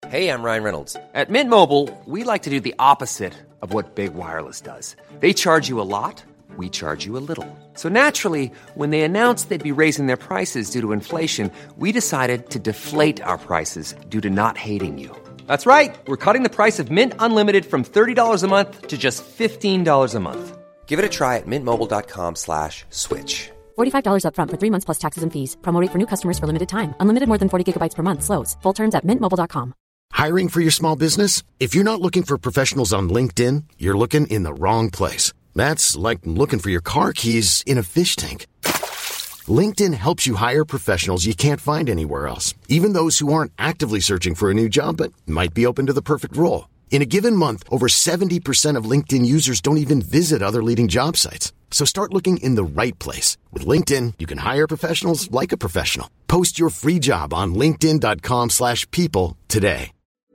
Hey, I'm Ryan Reynolds. At Mint Mobile, we like to do the opposite of what Big Wireless does. They charge you a lot, we charge you a little. So naturally, when they announced they'd be raising their prices due to inflation, we decided to deflate our prices due to not hating you. That's right. We're cutting the price of Mint Unlimited from $30 a month to just $15 a month. Give it a try at mintmobile.com/switch. $45 up front for 3 months plus taxes and fees. Promo rate for new customers for limited time. Unlimited more than 40 gigabytes per month. Slows full terms at mintmobile.com. Hiring for your small business? If you're not looking for professionals on LinkedIn, you're looking in the wrong place. That's like looking for your car keys in a fish tank. LinkedIn helps you hire professionals you can't find anywhere else, even those who aren't actively searching for a new job but might be open to the perfect role. In a given month, over 70% of LinkedIn users don't even visit other leading job sites. So start looking in the right place. With LinkedIn, you can hire professionals like a professional. Post your free job on linkedin.com/people today.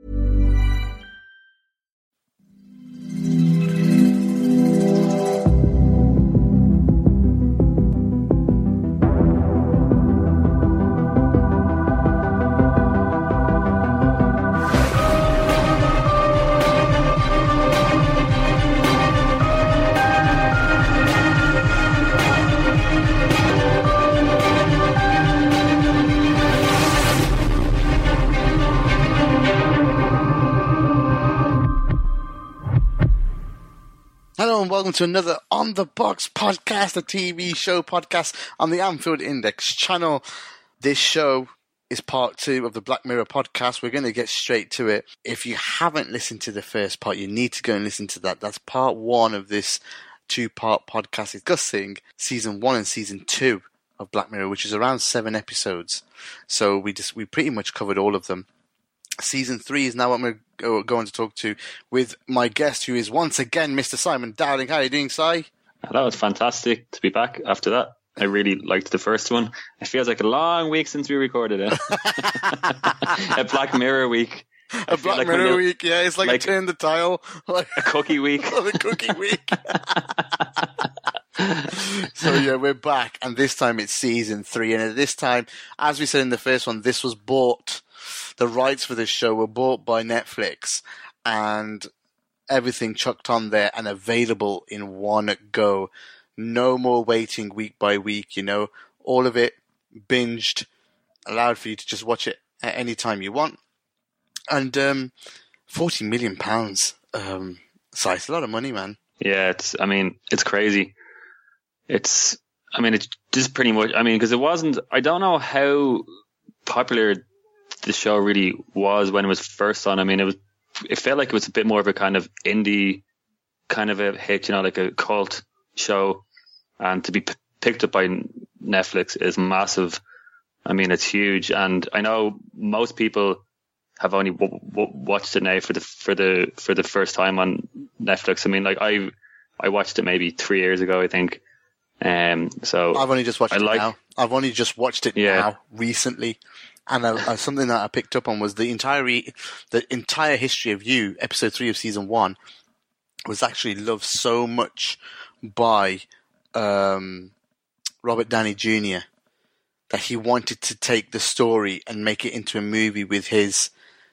Hello and welcome to another On The Box podcast, a TV show podcast on the Anfield Index channel. This show is part 2 of the Black Mirror podcast. We're going to get straight to it. If you haven't listened to the first part, you need to go and listen to that. That's part 1 of this 2-part podcast discussing season 1 and season 2 of Black Mirror, which is around 7 episodes. So we pretty much covered all of them. Season 3 is now what we're going to talk to with my guest, who is once again Mr. Simon Dowling. How are you doing, Si? That was fantastic to be back after that. I really liked the first one. It feels like a long week since we recorded it. A Black Mirror week. A Black Mirror week, yeah. It's like turn the tile. Like a cookie week. The cookie week. So yeah, we're back, and this time it's season 3. And at this time, as we said in the first one, this was bought. The rights for this show were bought by Netflix, and everything chucked on there and available in one go. No more waiting week by week, all of it binged, allowed for you to just watch it at any time you want. And £40 million, so it's a lot of money, man. Yeah, it's crazy. It's just pretty much, because it wasn't, I don't know how popular the show really was when it was first on. It felt like it was a bit more of a kind of indie kind of a hit, like a cult show, and to be picked up by Netflix is massive. It's huge, and I know most people have only watched it now for the first time on Netflix. I watched it maybe 3 years ago, I think. So I've only just watched it now. I've only just watched it now recently. And something that I picked up on was the entire history of You, episode 3 of season 1, was actually loved so much by Robert Downey Jr. that he wanted to take the story and make it into a movie with his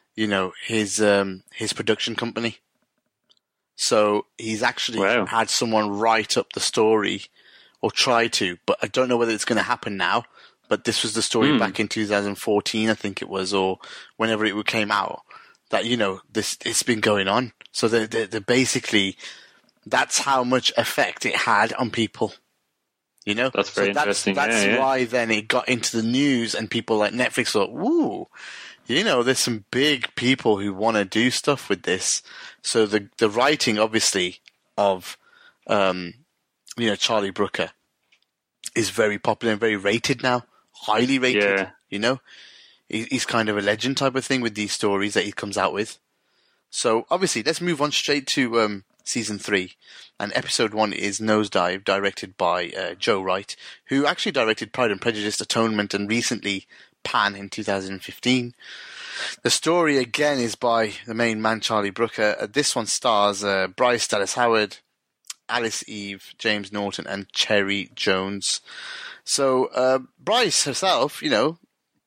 production company. So he's actually had someone write up the story, or try to, but I don't know whether it's going to happen now. But this was the story back in 2014, I think it was, or whenever it came out, that, it's been going on. So they're basically, that's how much effect it had on people, That's very interesting. That's why then it got into the news, and people like Netflix thought, ooh, there's some big people who want to do stuff with this. So the writing, obviously, of, Charlie Brooker is very popular and very rated now. Highly rated, He's kind of a legend type of thing with these stories that he comes out with. So, obviously, let's move on straight to season 3. And episode 1 is Nosedive, directed by Joe Wright, who actually directed Pride and Prejudice, Atonement, and recently Pan in 2015. The story, again, is by the main man, Charlie Brooker. This one stars Bryce Dallas Howard, Alice Eve, James Norton, and Cherry Jones. So Bryce herself,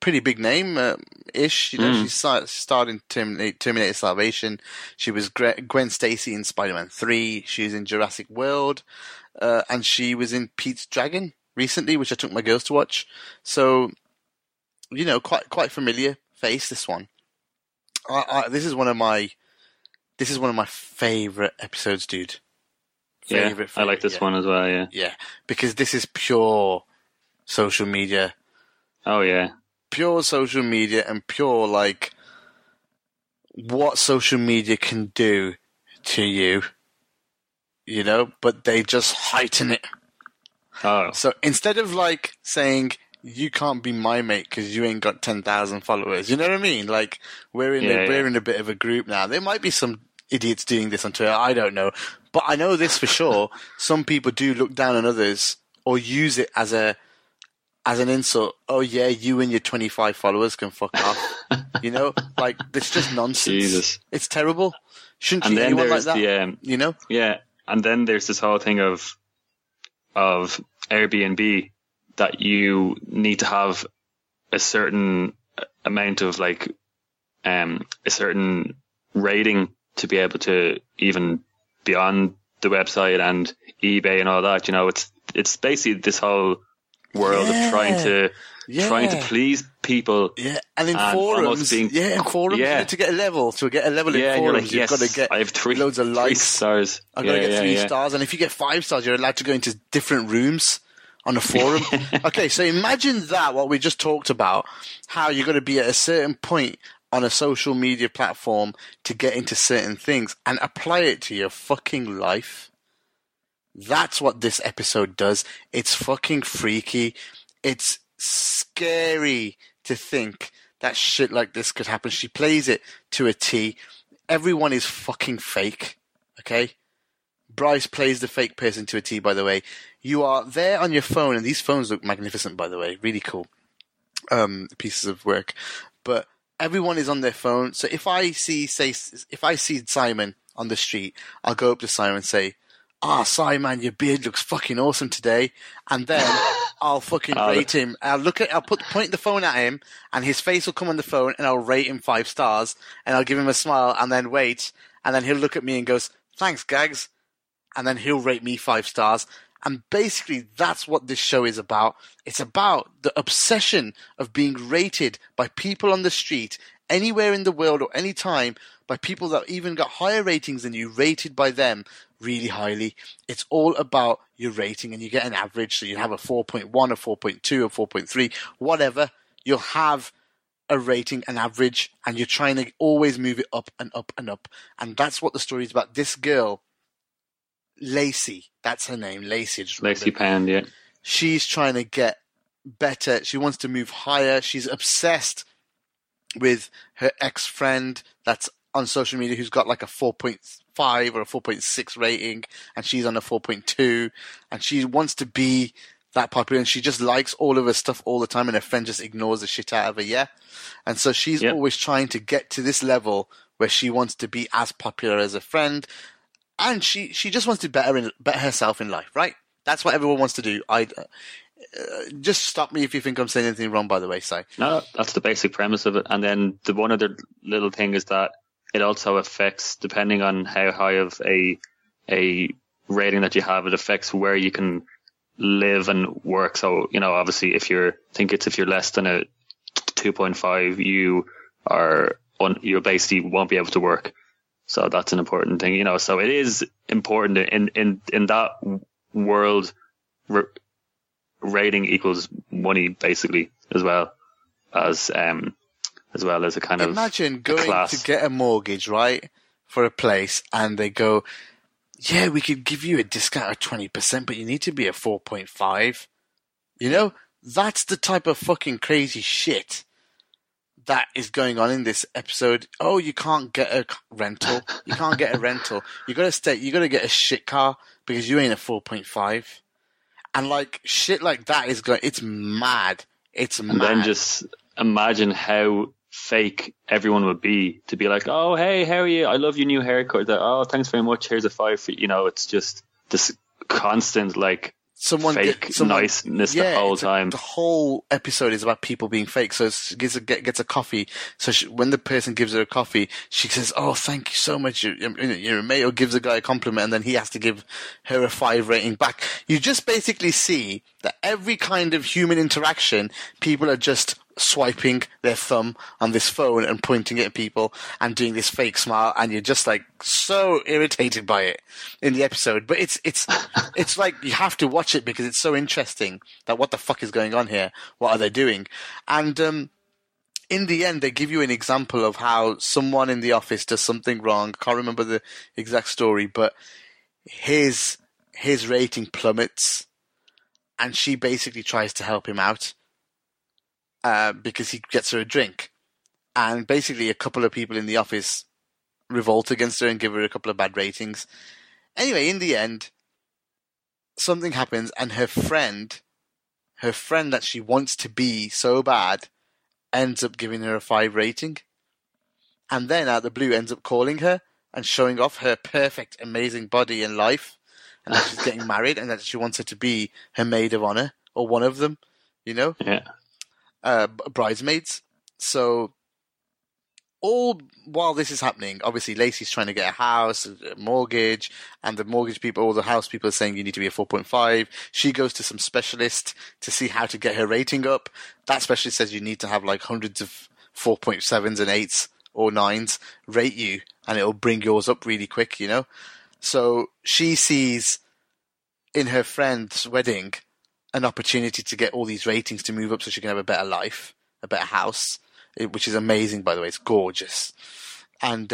pretty big name ish. You know, she starred in Terminator Salvation. She was Gwen Stacy in Spider-Man 3. She's in Jurassic World, and she was in Pete's Dragon recently, which I took my girls to watch. So, you know, quite familiar face, this one. This is one of my favorite episodes, dude. Favorite, I like this one as well. Yeah. Yeah, because this is pure social media. Oh yeah. Pure social media and pure like what social media can do to you. You know, but they just heighten it. Oh. So instead of like saying you can't be my mate because you ain't got 10,000 followers, you know what I mean? Like we're in a bit of a group now. There might be some idiots doing this on Twitter. I don't know, but I know this for sure. Some people do look down on others or use it as an insult. Oh yeah, you and your 25 followers can fuck off. You know, like it's just nonsense. Jesus. It's terrible. Shouldn't And treat then anyone like there's that. You know? Yeah, and then there's this whole thing of Airbnb that you need to have a certain amount of like a certain rating to be able to even be on the website and eBay and all that. You know, it's basically this whole world of trying to please people. Yeah, and in forums, you need to get a level. To get a level in forums, you've got to get I have loads of likes. 3 stars. I've got to get 3 stars, and if you get 5 stars, you're allowed to go into different rooms on a forum. Okay, so imagine that, what we just talked about, how you're going to be at a certain point on a social media platform to get into certain things and apply it to your fucking life. That's what this episode does. It's fucking freaky. It's scary to think that shit like this could happen. She plays it to a T. Everyone is fucking fake. Okay? Bryce plays the fake person to a T, by the way. You are there on your phone, and these phones look magnificent, by the way. Really cool pieces of work. But everyone is on their phone. So if I see Simon on the street, I'll go up to Simon and say, Simon, your beard looks fucking awesome today. And then I'll fucking rate him. I'll point the phone at him, and his face will come on the phone, and I'll rate him 5 stars, and I'll give him a smile, and then wait, and then he'll look at me and goes, "Thanks, Gags," and then he'll rate me 5 stars. And basically, that's what this show is about. It's about the obsession of being rated by people on the street, anywhere in the world or any time, by people that even got higher ratings than you, rated by them really highly. It's all about your rating, and you get an average. So you have a 4.1, a 4.2, a 4.3, whatever. You'll have a rating, an average, and you're trying to always move it up and up and up. And that's what the story is about. This girl, Lacey, that's her name, Lacey. Lacey Pound, yeah. She's trying to get better. She wants to move higher. She's obsessed with her ex-friend that's on social media who's got like a 4.5 or a 4.6 rating, and she's on a 4.2, and she wants to be that popular, and she just likes all of her stuff all the time, and her friend just ignores the shit out of her, yeah? And so she's always trying to get to this level where she wants to be as popular as a friend, and she just wants to better herself in life, right? That's what everyone wants to do. Just stop me if you think I'm saying anything wrong, by the way, Si. No, that's the basic premise of it. And then the one other little thing is that it also affects, depending on how high of a rating that you have, it affects where you can live and work. So, you know, obviously if you're less than a 2.5, you basically won't be able to work. So that's an important thing, you know. So it is important in that world. Rating equals money, basically, as well as a kind of imagine going class. To get a mortgage, right, for a place, and they go, "Yeah, we could give you a discount of 20%, but you need to be a 4.5." You know, that's the type of fucking crazy shit that is going on in this episode. Oh, you can't get a rental. You can't get a rental. You got to get a shit car because you ain't a 4.5. And like shit like that it's mad. It's mad. And then just imagine how fake everyone would be to be like, "Oh, hey, how are you? I love your new haircut." Oh, thanks very much. Here's a 5 for you. You know, it's just this constant like fake niceness the whole time. The whole episode is about people being fake. So she gets a coffee. So when the person gives her a coffee, she says, "Oh, thank you so much. You're a mate," or gives the guy a compliment, and then he has to give her a 5 rating back. You just basically see that every kind of human interaction, people are just swiping their thumb on this phone and pointing it at people and doing this fake smile, and you're just like so irritated by it in the episode. But it's like you have to watch it because it's so interesting that what the fuck is going on here? What are they doing? And in the end, they give you an example of how someone in the office does something wrong. Can't remember the exact story, but his rating plummets, and she basically tries to help him out. Because he gets her a drink. And basically a couple of people in the office revolt against her and give her a couple of bad ratings. Anyway, in the end, something happens, and her friend that she wants to be so bad ends up giving her a 5 rating. And then out of the blue ends up calling her and showing off her perfect, amazing body and life. And that she's getting married and that she wants her to be her maid of honor, or one of them, you know? Yeah. Bridesmaids. So all while this is happening, obviously Lacey's trying to get a house, a mortgage, and the mortgage people, all the house people are saying you need to be a 4.5. She goes to some specialist to see how to get her rating up. That specialist says you need to have like hundreds of 4.7s and 8s or 9s rate you, and it'll bring yours up really quick, you know? So she sees in her friend's wedding an opportunity to get all these ratings to move up so she can have a better life, a better house, which is amazing, by the way. It's gorgeous. And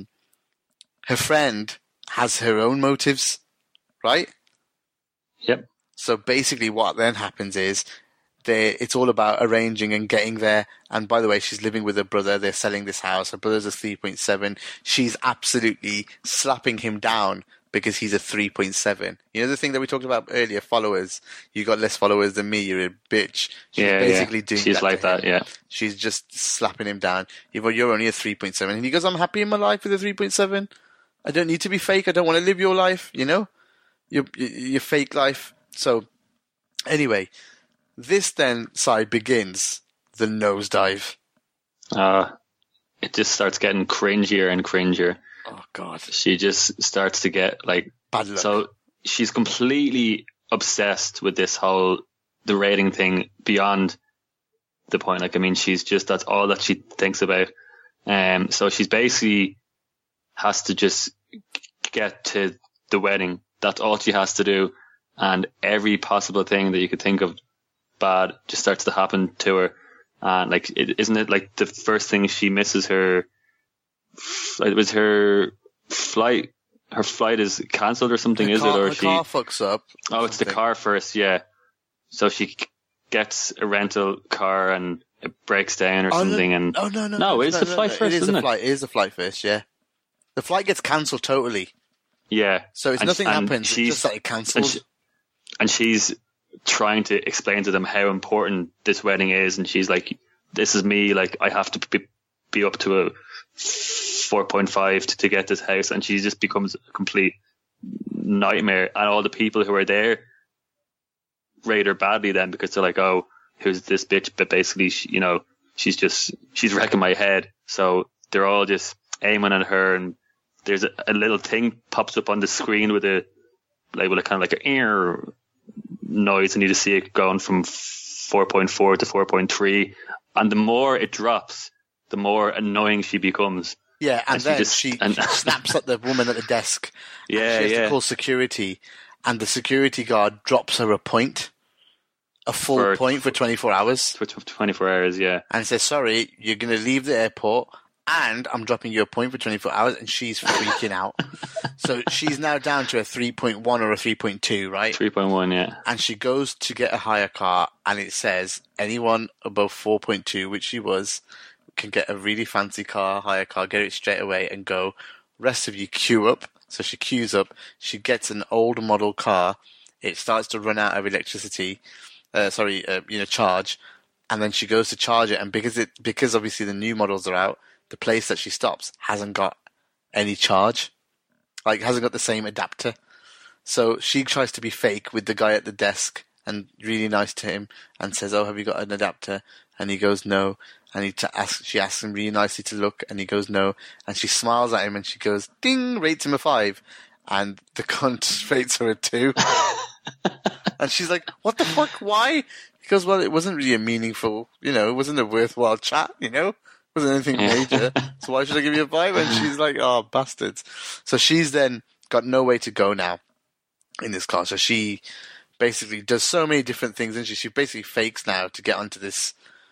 her friend has her own motives, right? Yep. So basically what then happens is it's all about arranging and getting there. And by the way, she's living with her brother. They're selling this house. Her brother's a 3.7. She's absolutely slapping him down because he's a 3.7. You know the thing that we talked about earlier, followers. You got less followers than me, you're a bitch. She's basically doing She's that like that, yeah. She's just slapping him down. You're only a 3.7. And he goes, I'm happy in my life with a 3.7. I don't need to be fake. I don't want to live your life, you know? Your fake life. So, anyway, this then side begins the nosedive. It just starts getting cringier and cringier. Oh, God. She just starts to get, like... Bad luck. So she's completely obsessed with the rating thing beyond the point. Like, I mean, that's all that she thinks about. So she's basically has to just get to the wedding. That's all she has to do. And every possible thing that you could think of bad just starts to happen to her. And like, isn't it like the first thing she misses it was her flight. Her flight is cancelled or something, is it? Or her car fucks up. Oh, it's the car first, yeah. So she gets a rental car and it breaks down or something. No, it's the flight first, isn't it? It is the flight first, yeah. The flight gets cancelled totally. Yeah. So it's nothing happens. It's just like cancelled. And she's trying to explain to them how important this wedding is, and she's like, "This is me. Like, I have to be up to a 4.5 to get this house," and she just becomes a complete nightmare. And all the people who are there rate her badly then because they're like, "Oh, who's this bitch?" But basically, she's wrecking my head. So they're all just aiming at her, and there's a little thing pops up on the screen with a kind of like a ear noise, and you just see it going from 4.4 to 4.3, and the more it drops, the more annoying she becomes. Yeah, and then she snaps at the woman at the desk. Yeah, she has to call security, and the security guard drops her a full point for 24 hours. For 24 hours, yeah. And says, sorry, you're going to leave the airport, and I'm dropping you a point for 24 hours, and she's freaking out. So she's now down to a 3.1 or a 3.2, right? 3.1, yeah. And she goes to get a hire car, and it says anyone above 4.2, which she was, can get a really fancy hire car, get it straight away, and go. Rest of you queue up. So she queues up. She gets an old model car. It starts to run out of electricity. Charge. And then she goes to charge it, and because obviously the new models are out, the place that she stops hasn't got any charge. Like, hasn't got the same adapter. So she tries to be fake with the guy at the desk and really nice to him and says, "Oh, have you got an adapter?" And he goes, "No." And she asks him really nicely to look, and he goes, "No." And she smiles at him and she goes, "Ding," rates him a 5. And the cunt rates her a 2. And she's like, "What the fuck? Why?" He goes, "Well, it wasn't really a meaningful, it wasn't a worthwhile chat, It wasn't anything major. So why should I give you a 5? And she's like, "Oh, bastards." So she's then got no way to go now in this class. So she basically does so many different things, and she basically fakes now to get onto this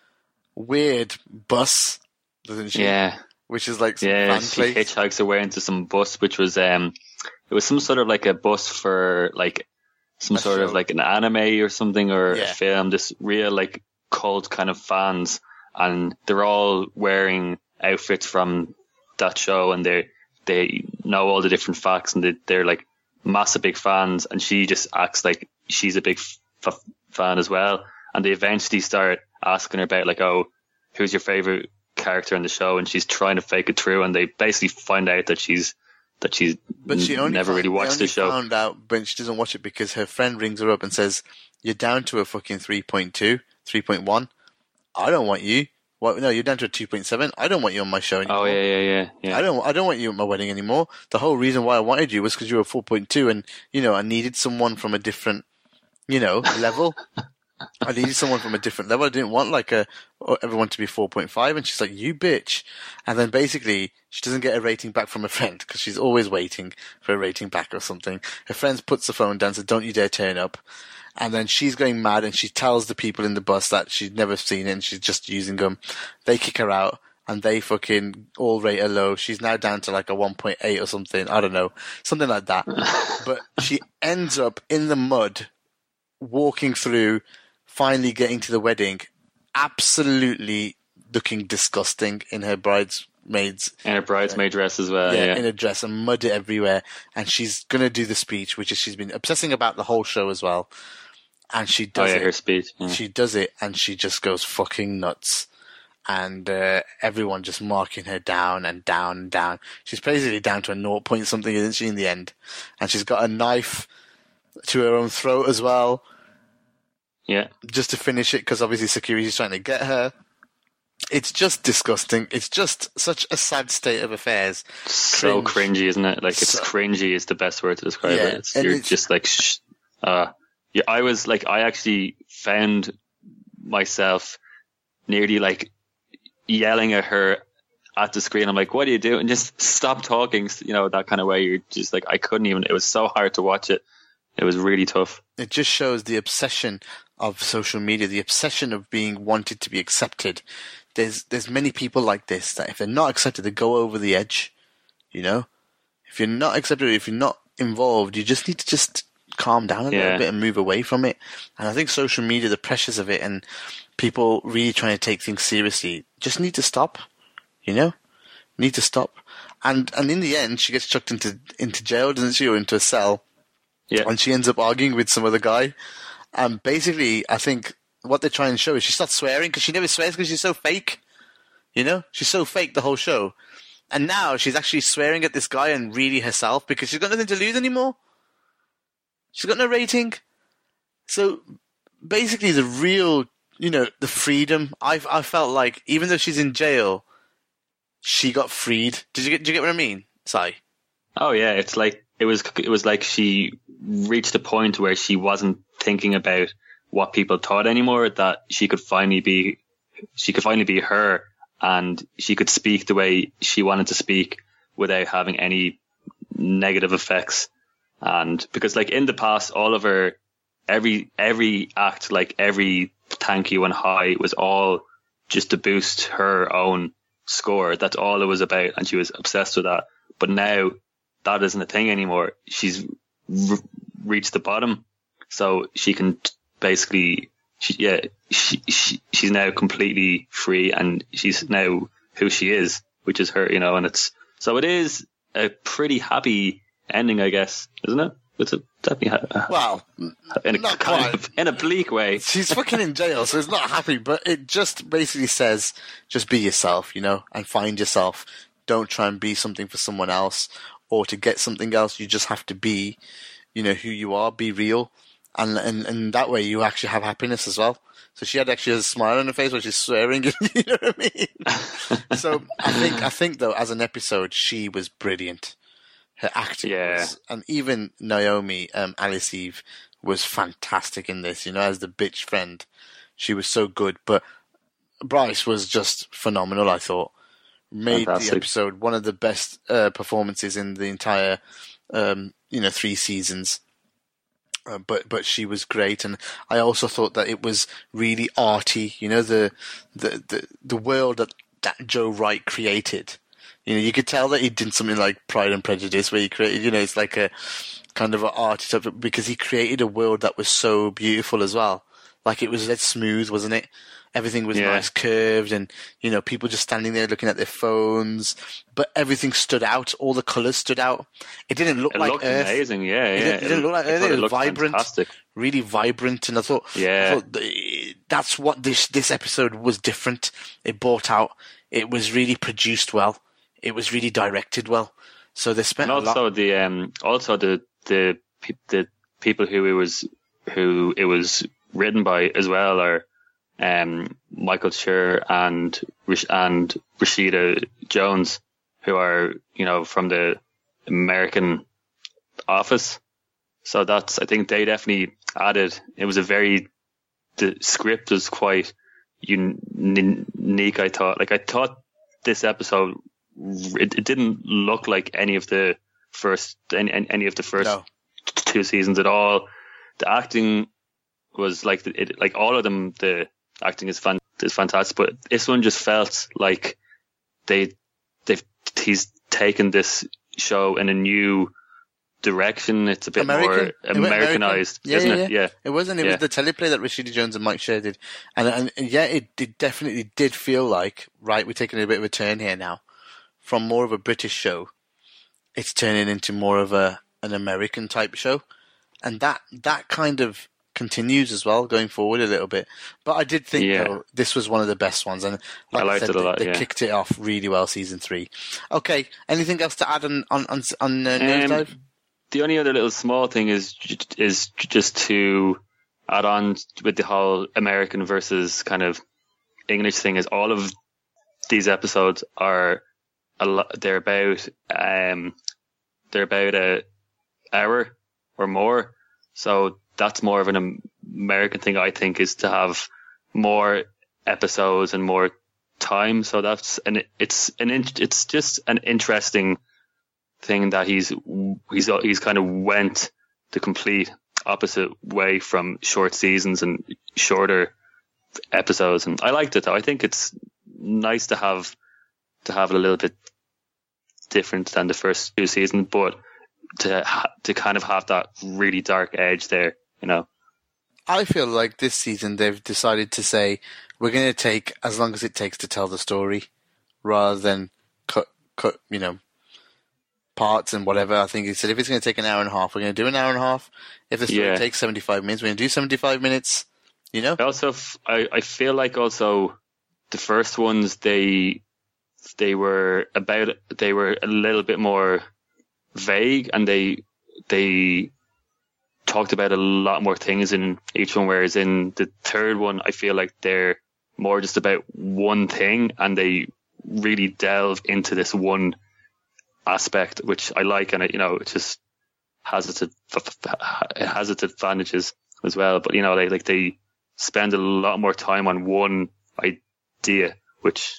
weird bus, doesn't she? Yeah. Which is like some Yeah, fan she place. hitchhikes her way into some bus, which was it was some sort of like a bus for like some sort of like an anime or something, or a film. This real like cult kind of fans, and they're all wearing outfits from that show, and they know all the different facts, and they're like massive big fans, and she just acts like she's a big fan as well. And they eventually start asking her about like, "Oh, who's your favorite character in the show?" And she's trying to fake it through, and they basically find out that she's but she only never really watched the show. Found out when she doesn't watch it because her friend rings her up and says, "You're down to a fucking 3.2, 3.1. I don't want you. Well, no, you're down to a 2.7. I don't want you on my show anymore. Oh yeah. I don't want you at my wedding anymore. The whole reason why I wanted you was because you were 4.2, and I needed someone from a different, level." I needed someone from a different level. I didn't want everyone to be 4.5. And she's like, "You bitch." And then basically she doesn't get a rating back from her friend because she's always waiting for a rating back or something. Her friend puts the phone down and says, "Don't you dare turn up." And then she's going mad and she tells the people in the bus that she'd never seen it and she's just using them. They kick her out and they fucking all rate her low. She's now down to like a 1.8 or something. I don't know. Something like that. But she ends up in the mud walking through, finally getting to the wedding, absolutely looking disgusting in her bridesmaid dress as well. Yeah, in a dress and mud everywhere. And she's going to do the speech, which is she's been obsessing about the whole show as well. And she does it. Her speech. Yeah. She does it and she just goes fucking nuts. And everyone just marking her down and down and down. She's basically down to a 0 point something, isn't she, in the end? And she's got a knife to her own throat as well. Yeah. Just to finish it, because obviously security's trying to get her. It's just disgusting. It's just such a sad state of affairs. So cringy, isn't it? Like, it's cringy is the best word to describe it. You're just like, I actually found myself nearly like yelling at her at the screen. I'm like, "What are you doing? Just stop talking." That kind of way. You're just like, I couldn't even, it was so hard to watch it. It was really tough. It just shows the obsession of social media, the obsession of being wanted to be accepted. There's many people like this that if they're not accepted, they go over the edge. If you're not accepted, if you're not involved, you just need to just calm down a little bit and move away from it. And I think social media, the pressures of it, and people really trying to take things seriously, just need to stop. Need to stop. And in the end, she gets chucked into jail, doesn't she, or into a cell. Yeah. And she ends up arguing with some other guy. And basically, I think what they're trying to show is she starts swearing because she never swears because she's so fake. She's so fake the whole show. And now she's actually swearing at this guy and really herself because she's got nothing to lose anymore. She's got no rating. So basically the real, the freedom, I felt like even though she's in jail, she got freed. Did you get what I mean, Si? Oh yeah, it's like, it was like she reached a point where she wasn't thinking about what people thought anymore, that she could finally be her, and she could speak the way she wanted to speak without having any negative effects. And because like in the past, all of her, every act, like every thank you and hi was all just to boost her own score. That's all it was about. And she was obsessed with that. But now that isn't a thing anymore. She's reached the bottom, so she can basically, she's now completely free, and she's now who she is, which is her, and it is a pretty happy ending, I guess, isn't it? It's a definitely in a bleak way. She's fucking in jail, so it's not happy, but it just basically says, just be yourself, and find yourself. Don't try and be something for someone else. Or to get something else, you just have to be who you are, be real, and that way you actually have happiness as well. So she had actually a smile on her face while she's swearing. You know what I mean? So I think though, as an episode, she was brilliant. Her acting was, and even Naomi, Alice Eve, was fantastic in this. As the bitch friend, she was so good. But Bryce was just phenomenal. I thought made the episode one of the best performances in the entire 3 seasons. But she was great, and I also thought that it was really arty. The world that Joe Wright created. You could tell that he did something like Pride and Prejudice, where he created, it's like a kind of an arty stuff, because he created a world that was so beautiful as well. Like it was smooth, wasn't it? Everything was nice, curved, and people just standing there looking at their phones. But everything stood out. All the colours stood out. It didn't look like Earth. Amazing, It didn't look like Earth. It was vibrant, fantastic. really vibrant. And I thought, that's what this episode was different. It brought out. It was really produced well. It was really directed well. So they spent a lot. The people who it was written by as well are Michael Schur and Rashida Jones, who are from the American Office. So I think they definitely added. It was the script was quite unique. I thought this episode, it didn't look like any of the first 2 seasons at all. The acting was like all of them. The acting is fantastic, but this one just felt like he's taken this show in a new direction. It's a bit more Americanized, isn't it? Yeah. It wasn't. It was the teleplay that Rashida Jones and Mike Schur did, and it definitely did feel like, right, we're taking a bit of a turn here now, from more of a British show. It's turning into more of an American type show, and that kind of continues as well going forward a little bit. But I did think though, this was one of the best ones, and like I said, it a lot, they kicked it off really well, season 3. Okay, anything else to add on Nosedive? The only other little small thing is just to add on with the whole American versus kind of English thing. Is all of these episodes are they're about an hour or more, so that's more of an American thing, I think, is to have more episodes and more time. So it's just an interesting thing that he's kind of went the complete opposite way from short seasons and shorter episodes. And I liked it though. I think it's nice to have it a little bit different than the first 2 seasons, but to kind of have that really dark edge there. I feel like this season they've decided to say we're going to take as long as it takes to tell the story, rather than cut parts and whatever. I think he said if it's going to take an hour and a half, we're going to do an hour and a half. If the story takes 75 minutes, we're going to do 75 minutes. Also, I feel like also the first ones they were a little bit more vague, and they talked about a lot more things in each one, whereas in the third one I feel like they're more just about one thing, and they really delve into this one aspect, which I like, and it just has its advantages as well. But they spend a lot more time on one idea, which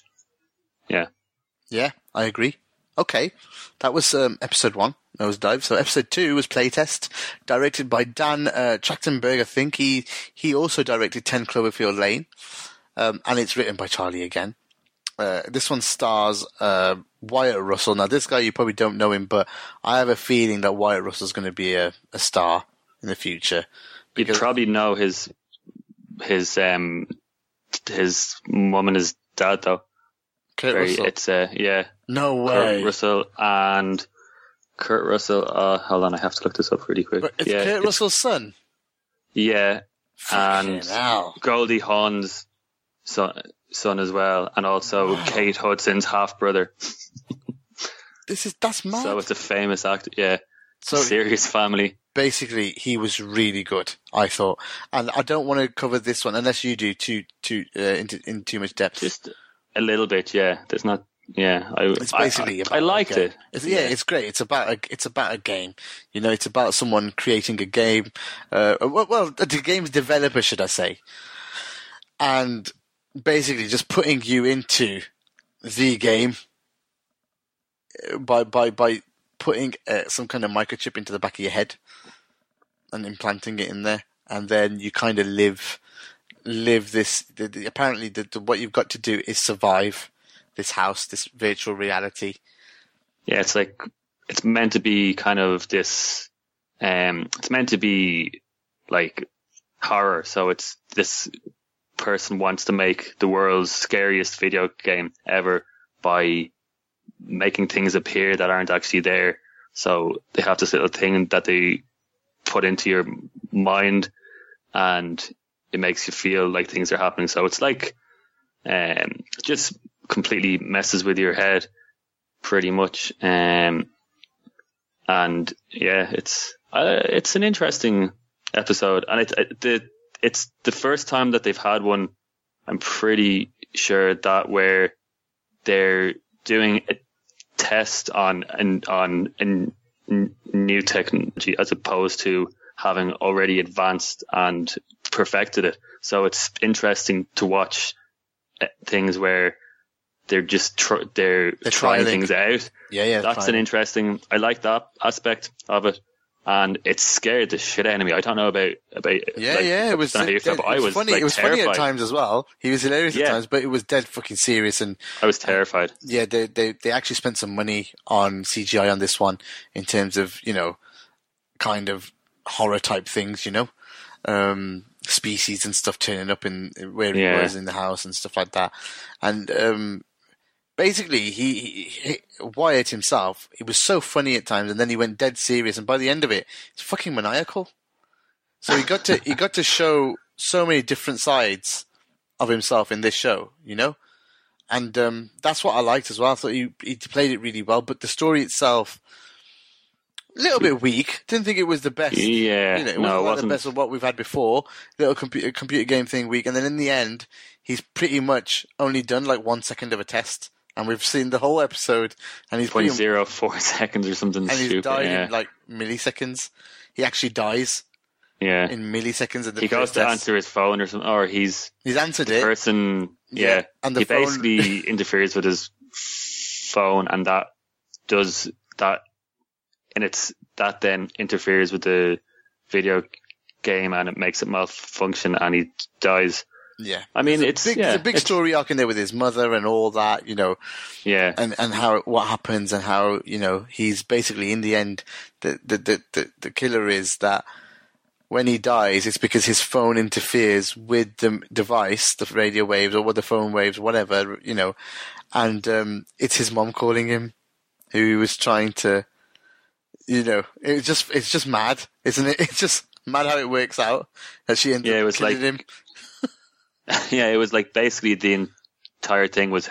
I agree. Okay, that was episode 1, Nosedive. So episode 2 was Playtest, directed by Dan Trachtenberg. I think he also directed 10 Cloverfield Lane, and it's written by Charlie again. This one stars Wyatt Russell. Now, this guy, you probably don't know him, but I have a feeling that Wyatt Russell's going to be a star in the future. You'd probably know his mum and his dad, though. Russell. It's no way. Kurt Russell. Hold on, I have to look this up really quick. But it's Kurt Russell's son. Yeah, Fucking hell. Goldie Hawn's son as well, and also Kate Hudson's half brother. That's mad. So it's a famous actor. Yeah, so serious family. basically, he was really good, I thought. And I don't want to cover this one unless you do in too much depth. Just a little bit, yeah. There's not. Yeah, It's basically I liked it. It's great. It's about a game. You know, it's about someone creating a game. The game's developer, should I say? And basically, just putting you into the game by putting some kind of microchip into the back of your head and implanting it in there, and then you kind of live this. Apparently, what you've got to do is survive this house, this virtual reality. Yeah, it's meant to be kind of this. It's meant to be like horror. So it's this person wants to make the world's scariest video game ever by making things appear that aren't actually there. So they have this little thing that they put into your mind, and it makes you feel like things are happening. So it's like just completely messes with your head pretty much. And yeah, it's an interesting episode, and it's the first time that they've had one, I'm pretty sure, that where they're doing a test on new technology as opposed to having already advanced and perfected it. So it's interesting to watch things where they're just they're trying things out. Yeah, that's an interesting. I like that aspect of it, and it scared the shit out of me. I don't know about it was. I was funny. Like, it was terrified. Funny at times as well. He was hilarious at times, but it was dead fucking serious, and I was terrified. Yeah, they actually spent some money on CGI on this one in terms of, you know, kind of horror type things, you know, species and stuff turning up in where he was in the house and stuff like that, and basically, he Wyatt himself, he was so funny at times, and then he went dead serious, and by the end of it, it's fucking maniacal. So he got to show so many different sides of himself in this show, you know, and that's what I liked as well. I thought he played it really well, but the story itself, a little bit weak. Didn't think it was the best. Yeah, you know, it wasn't the best of what we've had before. Little computer game thing weak, and then in the end, he's pretty much only done like 1 second of a test. And we've seen the whole episode, and he's 0.04 seconds or something and stupid. He's died in like milliseconds. He actually dies. Yeah. In milliseconds. He goes to answer his phone or something, or he's answered the it. Person, yeah. And the he phone basically interferes with his phone, and that does that, and that then interferes with the video game, and it makes it malfunction, and he dies. Yeah, I mean, it's a big story arc in there with his mother and all that, you know. Yeah, and what happens and how, you know, he's basically in the end the killer is that when he dies, it's because his phone interferes with the device, the radio waves or the phone waves, whatever, you know, and it's his mom calling him, who he was trying to, you know, it's just mad, isn't it? It's just mad how it works out that she ended up killing him. Yeah, it was like basically the entire thing was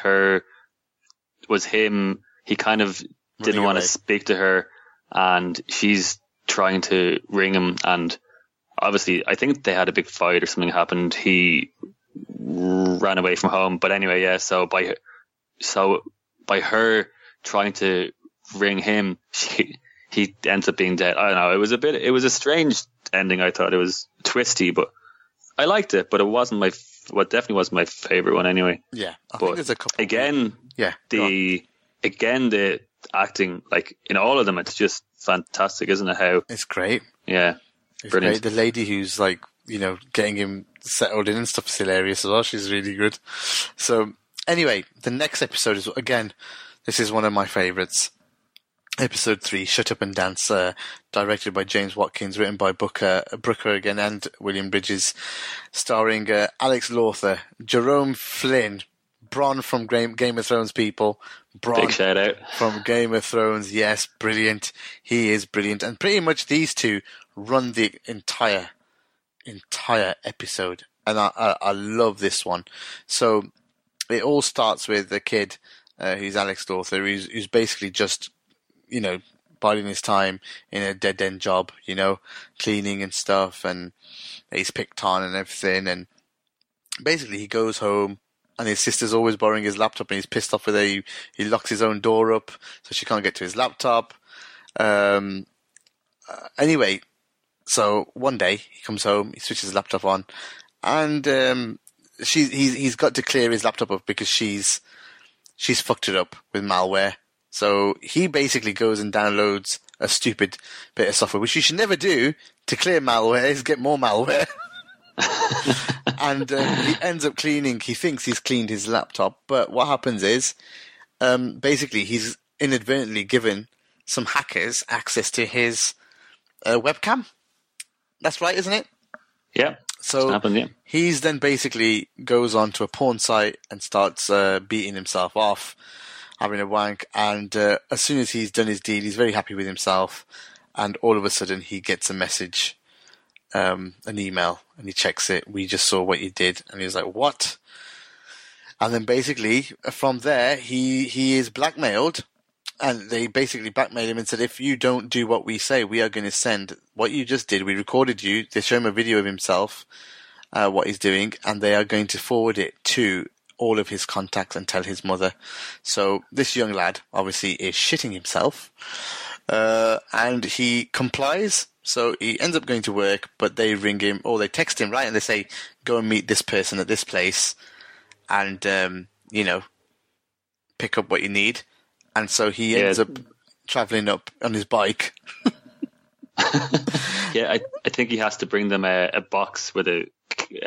him. He kind of didn't want to speak to her, and she's trying to ring him. And obviously, I think they had a big fight or something happened. He ran away from home. But anyway, yeah. So by her trying to ring him, he ends up being dead. I don't know. It was a strange ending. I thought it was twisty, but I liked it. But it wasn't definitely wasn't my favorite one anyway. Yeah, I think there's a couple. Again, the acting, like in all of them, it's just fantastic, isn't it? How it's great. Yeah, it's brilliant. Great. The lady who's like, you know, getting him settled in and stuff is hilarious as well. She's really good. So anyway, the next episode is, again, this is one of my favorites. Episode 3, Shut Up and Dance, directed by James Watkins, written by Brooker again and William Bridges, starring Alex Lawther, Jerome Flynn, Bronn from Game of Thrones people. Bronn big shout out. From Game of Thrones, yes, brilliant. He is brilliant. And pretty much these two run the entire episode. And I love this one. So it all starts with a kid who's Alex Lawther, who's basically just, you know, biding his time in a dead-end job, cleaning and stuff, and he's picked on and everything. And basically he goes home, and his sister's always borrowing his laptop, and he's pissed off with her. He locks his own door up, so she can't get to his laptop. Anyway, so one day he comes home, he switches his laptop on, and he's got to clear his laptop up because she's fucked it up with malware. So he basically goes and downloads a stupid bit of software, which you should never do to clear malware, is get more malware. And he ends up cleaning, he thinks he's cleaned his laptop, but what happens is, basically he's inadvertently given some hackers access to his webcam. That's right, isn't it? Yeah. So happened, yeah. He's then basically goes on to a porn site and starts beating himself off, having a wank, and as soon as he's done his deed, he's very happy with himself, and all of a sudden he gets a message, an email, and he checks it. We just saw what you did, and he's like, what? And then basically from there he is blackmailed, and they basically blackmailed him and said, if you don't do what we say, we are going to send what you just did. We recorded you. They show him a video of himself, what he's doing, and they are going to forward it to all of his contacts and tell his mother. So this young lad obviously is shitting himself, and he complies. So he ends up going to work, but they ring him, or they text him, right? And they say, go and meet this person at this place and, pick up what you need. And so he ends up traveling up on his bike. Yeah, I think he has to bring them a box with a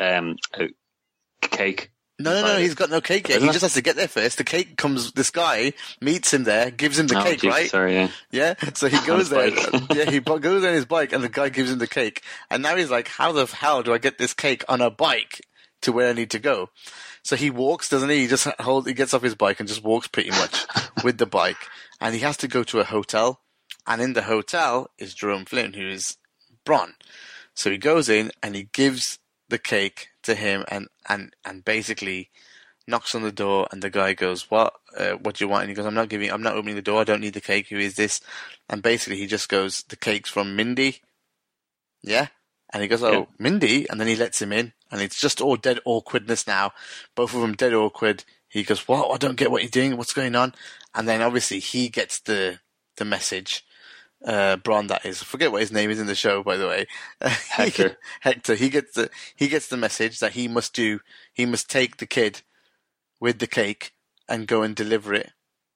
cake. No, he's got no cake yet. He just has to get there first. The cake comes, this guy meets him there, gives him the cake, geez, right? Sorry, yeah. Yeah, so he goes there. Yeah, he goes on his bike, and the guy gives him the cake. And now he's like, how the hell do I get this cake on a bike to where I need to go? So he walks, doesn't he? He gets off his bike and just walks pretty much with the bike. And he has to go to a hotel. And in the hotel is Jerome Flynn, who is Bron. So he goes in and he gives the cake to him and basically knocks on the door, and the guy goes, what do you want? And he goes, I'm not opening the door. I don't need the cake. Who is this? And basically he just goes, the cake's from Mindy. Yeah. And he goes, oh, yeah. Mindy? And then he lets him in, and it's just all dead awkwardness now. Both of them dead awkward. He goes, what? I don't get what you're doing. What's going on? And then obviously he gets the message. Bron, that is. I forget what his name is in the show, by the way. Hector. Hector. He gets the message that he must take the kid with the cake and go and deliver it.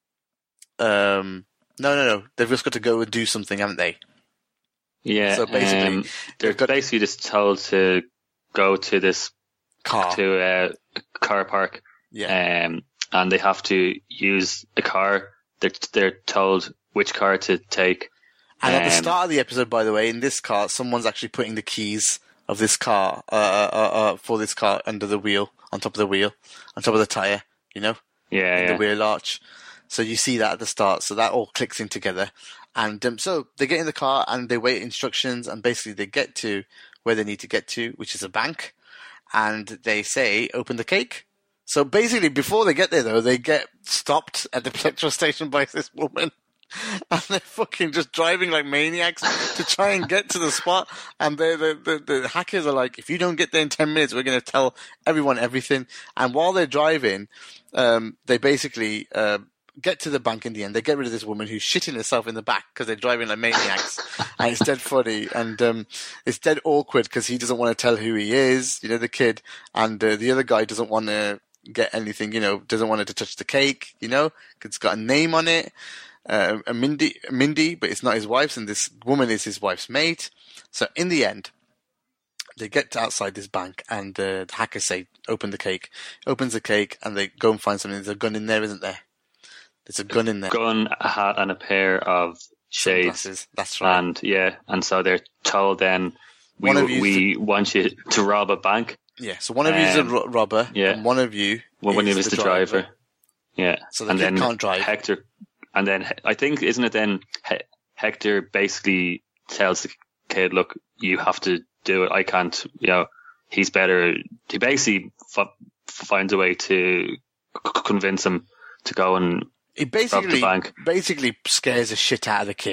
No. They've just got to go and do something, haven't they? Yeah. So basically, they're basically just told to go to this car park. Yeah. And they have to use a car. They're told which car to take. And at the start of the episode, by the way, in this car, someone's actually putting the keys of this car, for this car under the wheel, on top of the tyre, Yeah. The wheel arch. So you see that at the start. So that all clicks in together. And so they get in the car and they wait instructions, and basically they get to where they need to get to, which is a bank. And they say, open the cake. So basically, before they get there, though, they get stopped at the petrol station by this woman. And they're fucking just driving like maniacs to try and get to the spot. And the hackers are like, if you don't get there in 10 minutes, we're going to tell everyone everything. And while they're driving, they basically get to the bank in the end. They get rid of this woman who's shitting herself in the back because they're driving like maniacs. And it's dead funny. And it's dead awkward because he doesn't want to tell who he is, the kid. And the other guy doesn't want to get anything, doesn't want her to touch the cake, because it's got a name on it. A Mindy, but it's not his wife's, and this woman is his wife's mate. So in the end, they get to outside this bank, and the hackers say, open the cake. Opens the cake, and they go and find something. There's a gun in there, isn't there? There's a gun in there. Gun, a hat, and a pair of shades. Sunglasses. That's right. And so they're told then, we want you to rob a bank. Yeah, so one of you is a robber, and one of you is the driver. Yeah. So the kid can't drive. Hector. And then I think, isn't it then Hector basically tells the kid, look, you have to do it. I can't, he's better. He basically finds a way to convince him to go and rob the bank. Basically scares the shit out of the kid.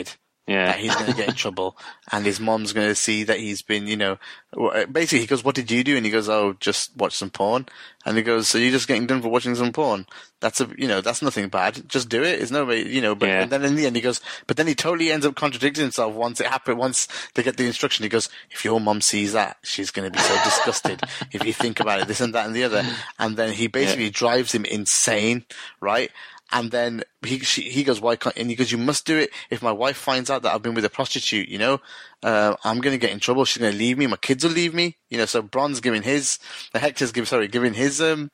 that he's going to get in trouble, and his mom's going to see that he's been, basically he goes, "What did you do?" And he goes, "Oh, just watch some porn." And he goes, "So you're just getting done for watching some porn? That's that's nothing bad. Just do it. It's no way, But and then in the end he goes, but then he totally ends up contradicting himself once they get the instruction. He goes, "If your mom sees that, she's going to be so disgusted. If you think about it, this and that and the other." And then he basically drives him insane, right? And then he goes, "Why can't?" And he goes, "You must do it. If my wife finds out that I've been with a prostitute, I'm going to get in trouble. She's going to leave me. My kids will leave me. So Bron's giving his, giving his, so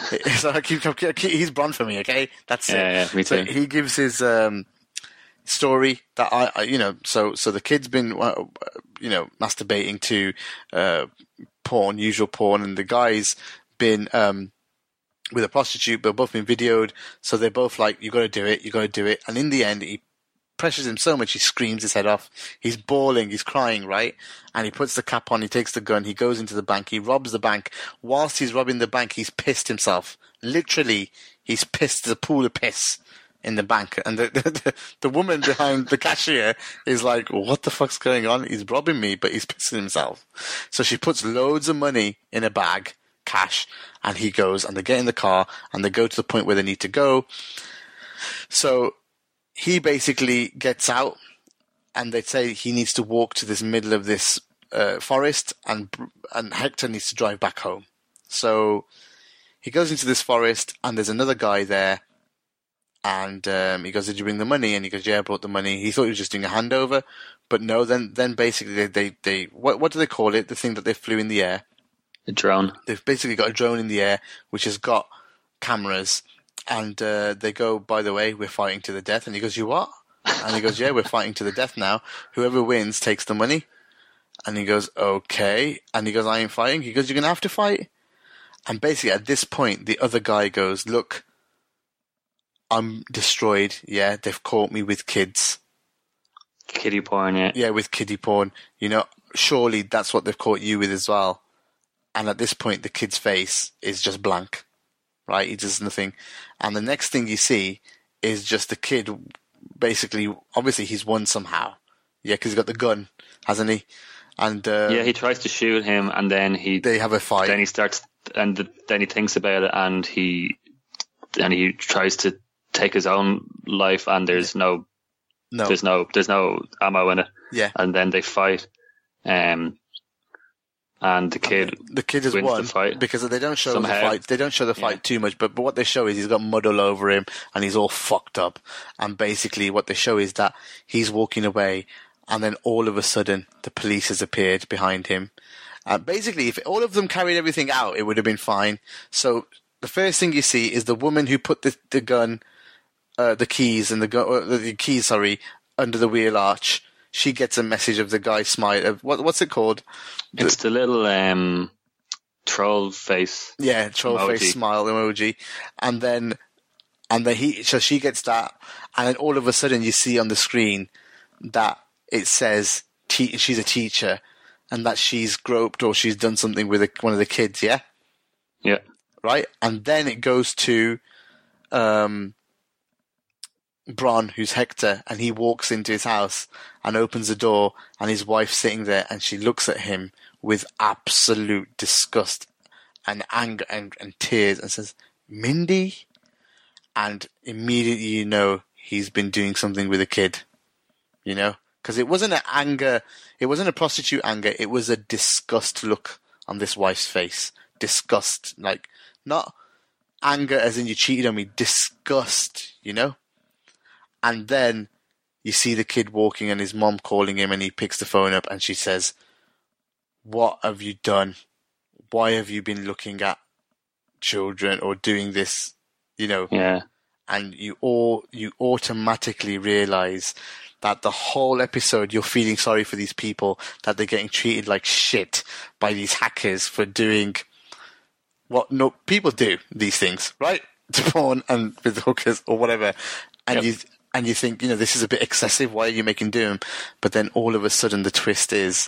he's Bron for me, okay? That's it. Yeah, me too. So he gives his, story that so the kid's been, masturbating to, porn, usual porn, and the guy's been, with a prostitute, but both been videoed, so they're both like, you got to do it. And in the end, he pressures him so much, he screams his head off. He's bawling, he's crying, right? And he puts the cap on, he takes the gun, he goes into the bank, he robs the bank. Whilst he's robbing the bank, he's pissed himself. Literally, he's pissed. There's a pool of piss in the bank. And the woman behind the cashier is like, what the fuck's going on? He's robbing me, but he's pissing himself. So she puts loads of money in a bag, cash, and he goes, and they get in the car, and they go to the point where they need to go. So he basically gets out, and they say he needs to walk to this middle of this forest, and Hector needs to drive back home. So he goes into this forest, and there's another guy there, and he goes, "Did you bring the money?" And he goes, "Yeah, I brought the money." He thought he was just doing a handover, but no. Then basically they what do they call it? The thing that they flew in the air. A drone. They've basically got a drone in the air which has got cameras, and they go, "By the way, we're fighting to the death." And he goes, "You what?" And he goes, "Yeah, we're fighting to the death now. Whoever wins takes the money." And he goes, "Okay." And he goes, "I ain't fighting." He goes, "You're going to have to fight." And basically at this point, the other guy goes, "Look, I'm destroyed. Yeah, they've caught me with kids." Kiddie porn, yeah. Yeah, with kiddie porn. Surely that's what they've caught you with as well. And at this point, the kid's face is just blank, right? He does nothing. And the next thing you see is just the kid, basically, obviously he's won somehow. Yeah, because he's got the gun, hasn't he? And he tries to shoot him, and then they have a fight. Then he starts, and then he thinks about it, and he tries to take his own life, and there's no ammo in it. Yeah. And then they fight. And the kid has won the fight because they don't show somehow. the fight. They don't show the fight too much, but what they show is he's got mud all over him and he's all fucked up. And basically, what they show is that he's walking away, and then all of a sudden, the police has appeared behind him. Basically, if all of them carried everything out, it would have been fine. So the first thing you see is the woman who put the gun, the keys under the wheel arch. She gets a message of the guy smile. What's it called? It's the little troll face. Yeah, troll emoji. Face smile emoji. And then so she gets that, and then all of a sudden you see on the screen that it says she's a teacher, and that she's groped or she's done something with one of the kids. Yeah. Yeah. Right, and then it goes to Bron, who's Hector, and he walks into his house and opens the door, and his wife's sitting there, and she looks at him with absolute disgust and anger and tears and says, "Mindy?" And immediately you know he's been doing something with a kid, because it wasn't an anger, it wasn't a prostitute anger, it was a disgust look on this wife's face. Disgust, like, not anger as in you cheated on me, disgust, And then you see the kid walking and his mom calling him, and he picks the phone up and she says, "What have you done? Why have you been looking at children or doing this?" Yeah. And you automatically realize that the whole episode you're feeling sorry for these people, that they're getting treated like shit by these hackers for doing what people do, these things, right? To porn and with hookers or whatever. And you think, this is a bit excessive. Why are you making doom? But then all of a sudden the twist is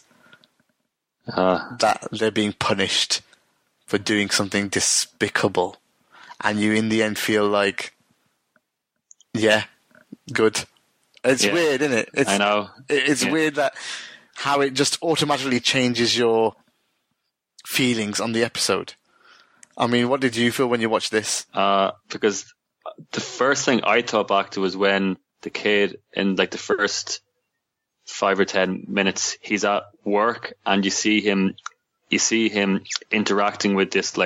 that they're being punished for doing something despicable. And you in the end feel like, yeah, good. It's weird, isn't it? I know. It's weird that how it just automatically changes your feelings on the episode. I mean, what did you feel when you watched this? Because the first thing I thought back to was when the kid in like the first 5 or 10 minutes, he's at work and you see him interacting with this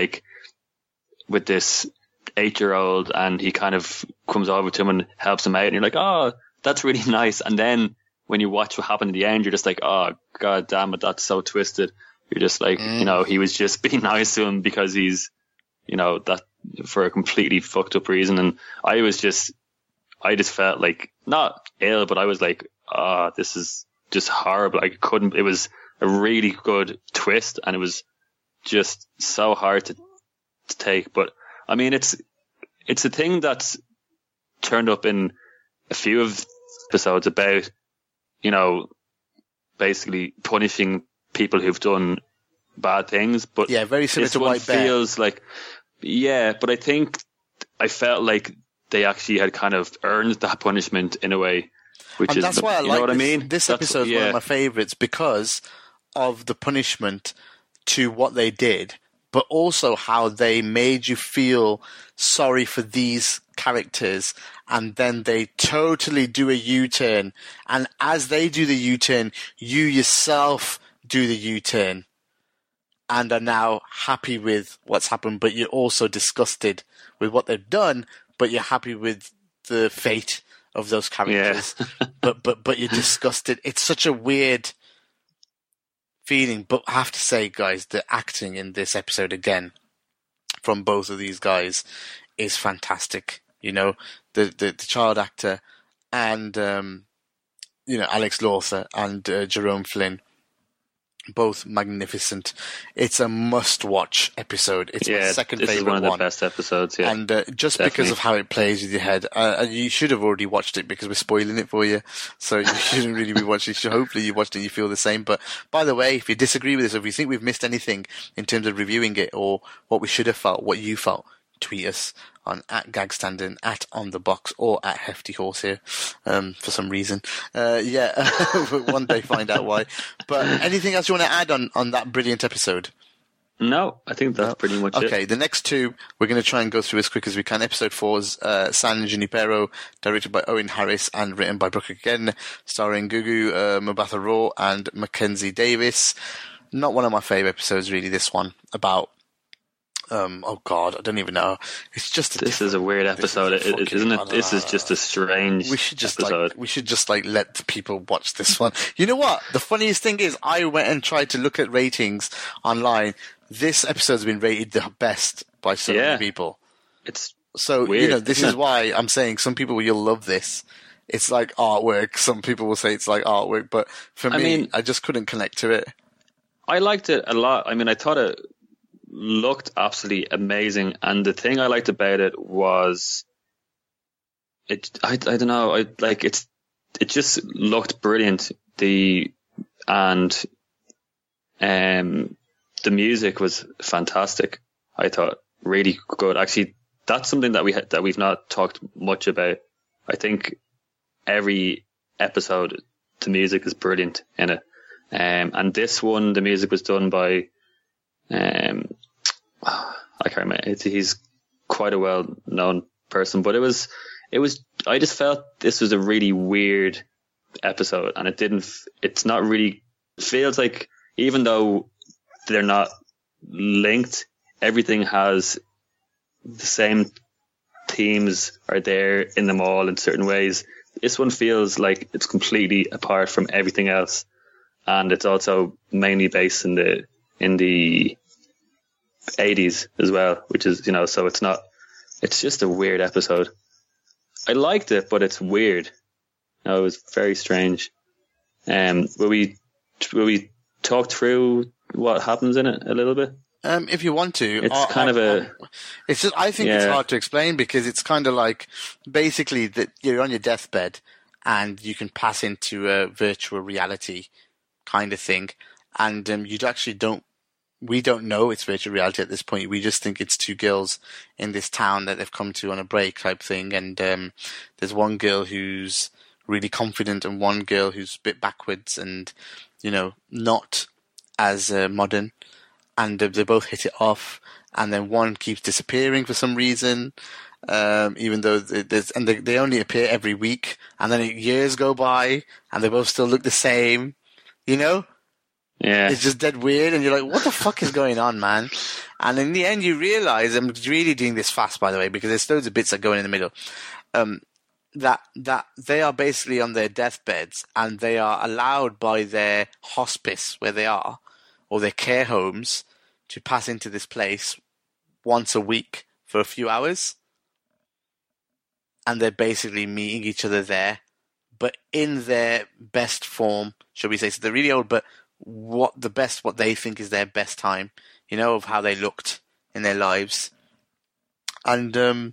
8-year-old, and he kind of comes over to him and helps him out, and you're like, oh, that's really nice. And then when you watch what happened in the end, you're just like, oh, god damn it, that's so twisted. You're just like, he was just being nice to him because he's, that for a completely fucked up reason. And I just felt like, not ill, but I was like, this is just horrible. It was a really good twist, and it was just so hard to take. But I mean, it's a thing that's turned up in a few of the episodes about, basically punishing people who've done bad things. But yeah, very similar to White Bear. Feels like, but I felt like they actually had kind of earned that punishment in a way, and that's why I like what I mean? This episode is one of my favorites because of the punishment to what they did, but also how they made you feel sorry for these characters, and then they totally do a U-turn, and as they do the U-turn, you yourself do the U-turn and are now happy with what's happened, but you're also disgusted with what they've done, but you're happy with the fate of those characters. Yeah. but you're disgusted. It's such a weird feeling, but I have to say, guys, the acting in this episode again from both of these guys is fantastic. The child actor and Alex Lawther and Jerome Flynn, both magnificent. It's a must-watch episode. It's my second favorite one. This is one of the best episodes, yeah. And just definitely, because of how it plays with your head, you should have already watched it because we're spoiling it for you. So you shouldn't really be watching it. Hopefully you watched it and you feel the same. But by the way, if you disagree with this, or if you think we've missed anything in terms of reviewing it, or what we should have felt, what you felt, tweet us on @gagstanding, @onthebox, or @heftyhorse here, for some reason. One day find out why. But anything else you want to add on that brilliant episode? No, I think that's pretty much it. Okay, the next two we're going to try and go through as quick as we can. Episode 4 is San Junipero, directed by Owen Harris and written by Brooke again, starring Gugu Mbatha-Raw and Mackenzie Davis. Not one of my favourite episodes, really, this one, about oh god, I don't even know. It's just this is a weird episode, isn't it? This is just a strange episode. We should just let the people watch this one. You know what? The funniest thing is, I went and tried to look at ratings online. This episode's been rated the best by so many people. It's so weird, this is why I'm saying some people will love this. It's like artwork. Some people will say it's like artwork, but for me, I just couldn't connect to it. I liked it a lot. I mean, I thought it looked absolutely amazing, and the thing I liked about it was I don't know, it just looked brilliant. The music was fantastic. I thought really good. Actually, that's something that we've not talked much about. I think every episode the music is brilliant in it, and this one the music was done by I can't remember. He's quite a well-known person, but it was. I just felt this was a really weird episode, and it's not really. Feels like even though they're not linked, everything has the same themes are there in them all in certain ways. This one feels like it's completely apart from everything else, and it's also mainly based in the 80s as well, which is, so it's just a weird episode. I liked it, but it's weird. It was very strange. Will we talk through what happens in it a little bit? If you want to. It's kind of it's just, I think it's hard to explain because it's kind of like basically that you're on your deathbed and you can pass into a virtual reality kind of thing, and we don't know it's virtual reality at this point. We just think it's two girls in this town that they've come to on a break type thing. And there's one girl who's really confident, and one girl who's a bit backwards and, not as modern. And they both hit it off. And then one keeps disappearing for some reason, even though they only appear every week. And then years go by, and they both still look the same. Yeah. It's just dead weird, and you're like, what the fuck is going on, man? And in the end, you realize, I'm really doing this fast, by the way, because there's loads of bits that go in the middle, that they are basically on their deathbeds, and they are allowed by their hospice, where they are, or their care homes, to pass into this place once a week for a few hours. And they're basically meeting each other there, but in their best form, shall we say. So they're really old, but what they think is their best time, of how they looked in their lives. And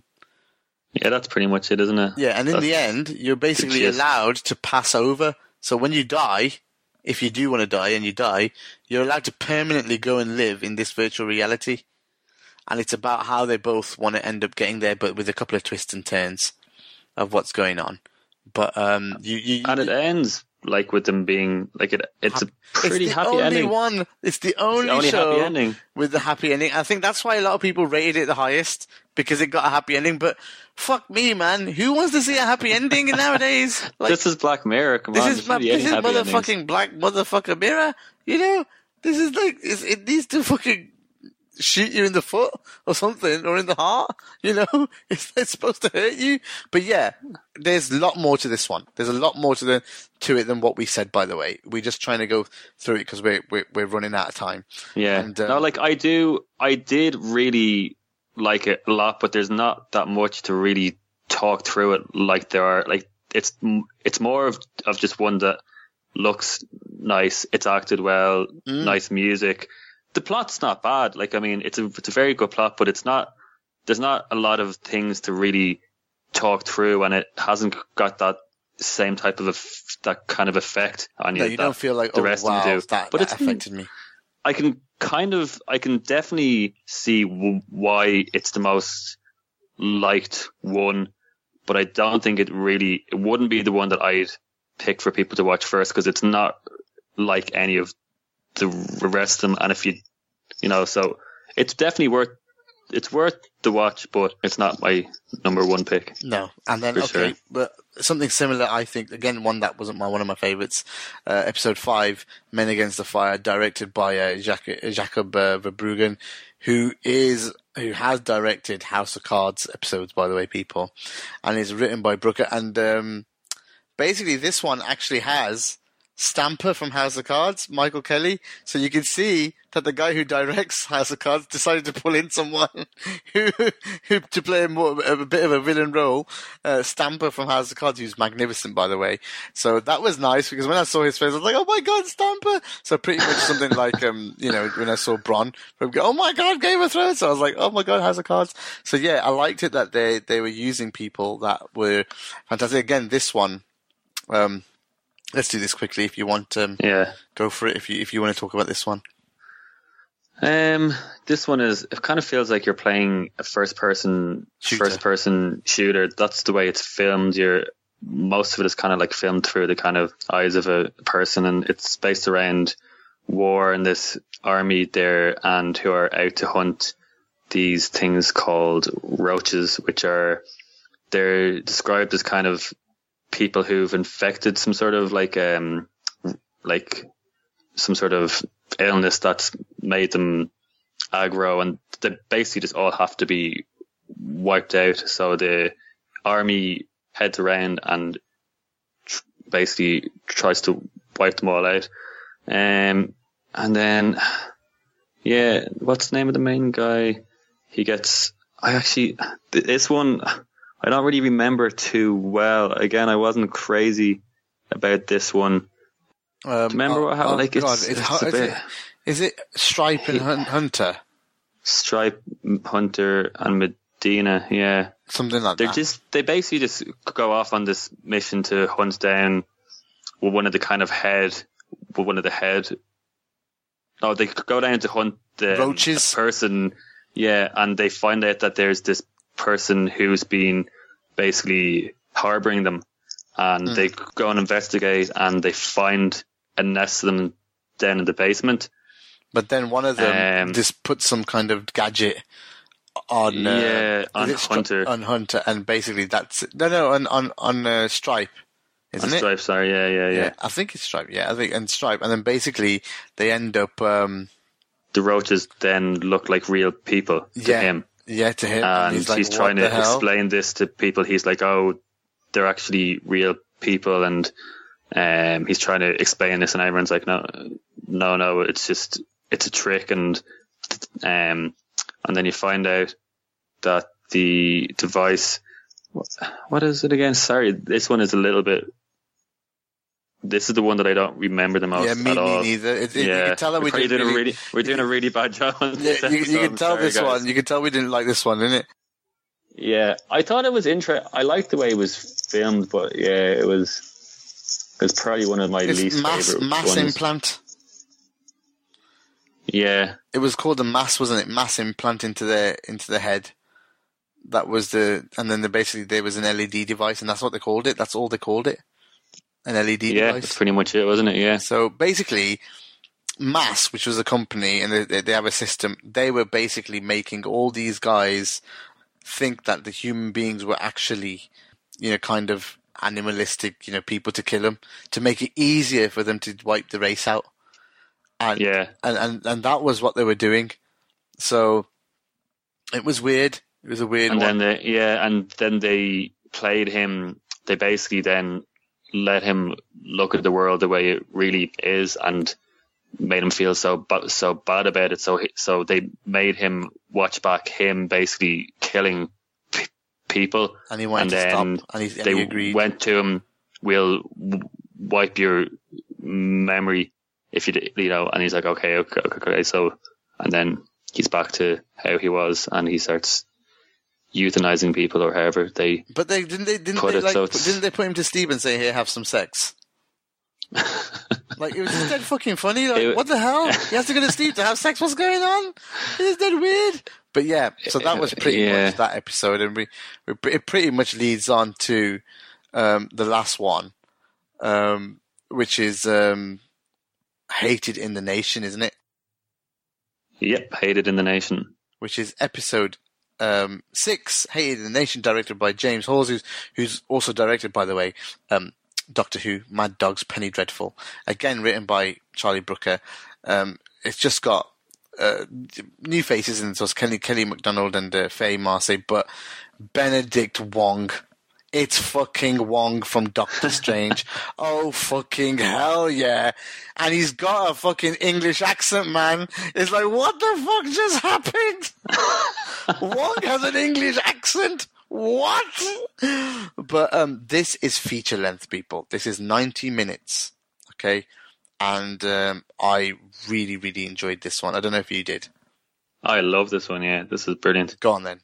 yeah, that's pretty much it, isn't it? Yeah, and in the end, you're basically allowed to pass over. So when you die, if you do want to die and you die, you're allowed to permanently go and live in this virtual reality. And it's about how they both want to end up getting there, but with a couple of twists and turns of what's going on. But and it ends like with them being like it's a pretty happy ending. It's the only show happy ending with the happy ending. I think that's why a lot of people rated it the highest, because it got a happy ending. But fuck me, man, who wants to see a happy ending nowadays? Like, this is Black Mirror. Come on, this is motherfucking Black motherfucker Mirror. This is like it needs to fucking shoot you in the foot or something, or in the heart. It's supposed to hurt you. But yeah, there's a lot more to this one. There's a lot more to it than what we said, by the way. We're just trying to go through it because we're running out of time. Yeah. And, I did really like it a lot, but there's not that much to really talk through it like there are. Like it's more of just one that looks nice. It's acted well, nice music. The plot's not bad. Like, I mean, it's a very good plot, but there's not a lot of things to really talk through, and it hasn't got that same type of that kind of effect on you. No, you don't feel like, the rest of them do. That affected me. I can definitely see why it's the most liked one, but I don't think it wouldn't be the one that I'd pick for people to watch first, because it's not like any of the rest of them. And if so it's definitely worth the watch, but it's not my number one pick. No. And then, okay, sure. But something similar, I think, again, one that wasn't one of my favorites, episode 5, Men Against the Fire, directed by Jacob Verbruggen, who has directed House of Cards episodes, by the way, people, and is written by Brooker. And basically this one actually has Stamper from House of Cards, Michael Kelly. So you can see that the guy who directs House of Cards decided to pull in someone who to play a bit of a villain role. Stamper from House of Cards, who's magnificent, by the way. So that was nice, because when I saw his face, I was like, oh my God, Stamper! So pretty much something like, when I saw Bronn, oh my God, Game of Thrones! So I was like, oh my God, House of Cards. So yeah, I liked it that they were using people that were fantastic. Again, this one, let's do this quickly if you want. Go for it if you want to talk about this one. This one it kind of feels like you're playing a first person shooter. That's the way it's filmed. Most of it is kind of like filmed through the kind of eyes of a person, and it's based around war and this army there, and who are out to hunt these things called roaches, which they're described as kind of people who've infected some sort of like some sort of illness that's made them aggro, and they basically just all have to be wiped out. So the army heads around and basically tries to wipe them all out. And then, what's the name of the main guy? This one, I don't really remember too well. Again, I wasn't crazy about this one. Remember what happened? Is it Stripe and Hunter? Stripe, Hunter, and Medina, yeah. Something like that. They basically just go off on this mission to hunt down one of the head. No, they go down to hunt the roaches person, yeah, and they find out that there's this person who's been basically harboring them, and they go and investigate, and they find a nest of them down in the basement. But then one of them just put some kind of gadget on Hunter. On Hunter, and basically that's on Stripe, isn't it? Stripe, sorry, yeah. I think it's Stripe, and Stripe, and then basically they end up. The roaches then look like real people to him. Yeah, to him. And he's, like, he's trying to hell? explain this to people. He's like, oh, they're actually real people, and he's trying to explain this, and everyone's like, no, it's a trick, and then you find out that the device, what is it again? Sorry, this one is a little bit. This is the one that I don't remember the most at all. Me neither. You can tell that we're doing a really bad job on this you can tell this one. You can tell we didn't like this one, didn't it? Yeah, I thought it was interesting. I liked the way it was filmed, but yeah, it was probably one of my least favorite mass ones. Implant. Yeah, it was called the mass, wasn't it? Mass implant into the head. That was and then there was an LED device, and that's what they called it. That's all they called it. An LED device. Yeah, that's pretty much it, wasn't it? Yeah. So basically, Mass, which was a company, and they have a system, they were basically making all these guys think that the human beings were actually, kind of animalistic, people to kill them, to make it easier for them to wipe the race out. And, and that was what they were doing. So it was weird. It was a weird one. And then they played him. They basically then let him look at the world the way it really is, and made him feel so bad about it. So they made him watch back him basically killing people, and he wanted to stop. And he agreed. Went to him, "We'll wipe your memory if you and he's like, okay. So, and then he's back to how he was, and he starts euthanizing people, or however they. But didn't they put him to sleep and say, "Here, have some sex"? Like, it was just dead fucking funny. Like, what the hell? He has to go to sleep to have sex. What's going on? It's dead weird. But yeah, so that was pretty much that episode, and it pretty much leads on to the last one, which is Hated in the Nation, isn't it? Yep, Hated in the Nation. Which is episode 6, Hated in the Nation, directed by James Hawes, who's also directed, by the way, Doctor Who, Mad Dogs, Penny Dreadful. Again, written by Charlie Brooker. It's just got new faces in it, so it's Kelly MacDonald and Faye Marsay, but Benedict Wong. It's fucking Wong from Doctor Strange. Oh, fucking hell yeah. And he's got a fucking English accent, man. It's like, what the fuck just happened? Wong has an English accent? What? But this is feature length, people. This is 90 minutes. Okay? And I really, really enjoyed this one. I don't know if you did. I love this one, yeah. This is brilliant. Go on then.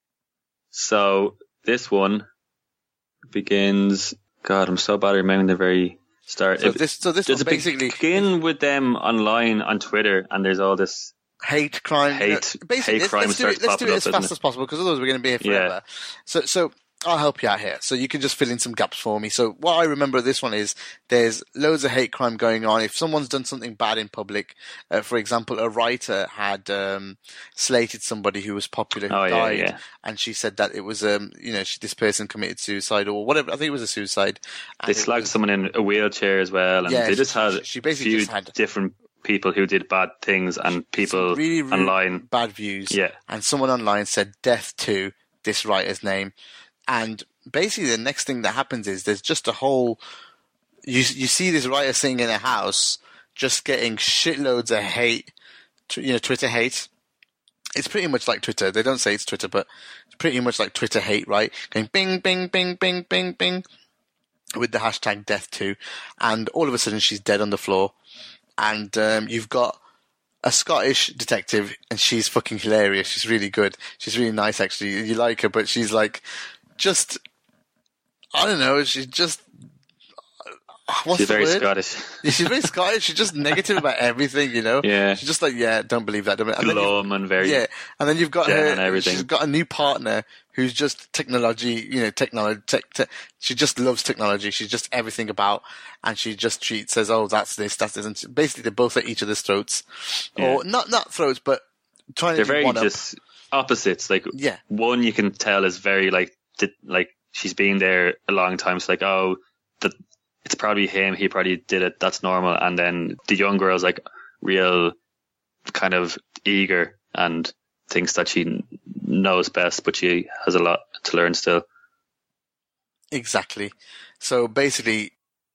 So, this one begins... God, I'm so bad at remembering the very start. So this one basically... begin with them online on Twitter, and there's all this... hate crime. Hate crime. Let's do it as fast as possible, because otherwise we're going to be here forever. Yeah. So I'll help you out here. So you can just fill in some gaps for me. So what I remember of this one is there's loads of hate crime going on. If someone's done something bad in public, for example, a writer had slated somebody who was popular who died, and she said that it was this person committed suicide or whatever. I think it was a suicide. They slagged someone in a wheelchair as well, and they just had she basically had different people who did bad things, and people really, really online bad views. Yeah, and someone online said death to this writer's name. And basically the next thing that happens is there's just a whole... You see this writer sitting in a house just getting shitloads of hate, Twitter hate. It's pretty much like Twitter. They don't say it's Twitter, but it's pretty much like Twitter hate, right? Going bing, bing, bing, bing, bing, bing, with the hashtag death to. And all of a sudden she's dead on the floor. And you've got a Scottish detective, and she's fucking hilarious. She's really good. She's really nice, actually. You like her, but she's like... I don't know, she's just, what's She's the very word? Scottish. Yeah, she's very Scottish. She's just negative about everything, you know? Yeah. She's just like, yeah, don't believe that. And then Glum and very yeah. And then you've got Jen her, and everything. she's got a new partner who's just technology, you know, she just loves technology. She's just everything about, and she just says, oh, that's this. And basically they're both at each other's throats. Yeah. Or not throats, but trying They're to do very one up. just opposites. Like, Yeah. one you can tell is very like she's been there a long time. It's like, oh, it's probably him. He probably did it. That's normal. And then the young girl's like real kind of eager and thinks that she knows best, but she has a lot to learn still. Exactly. So basically,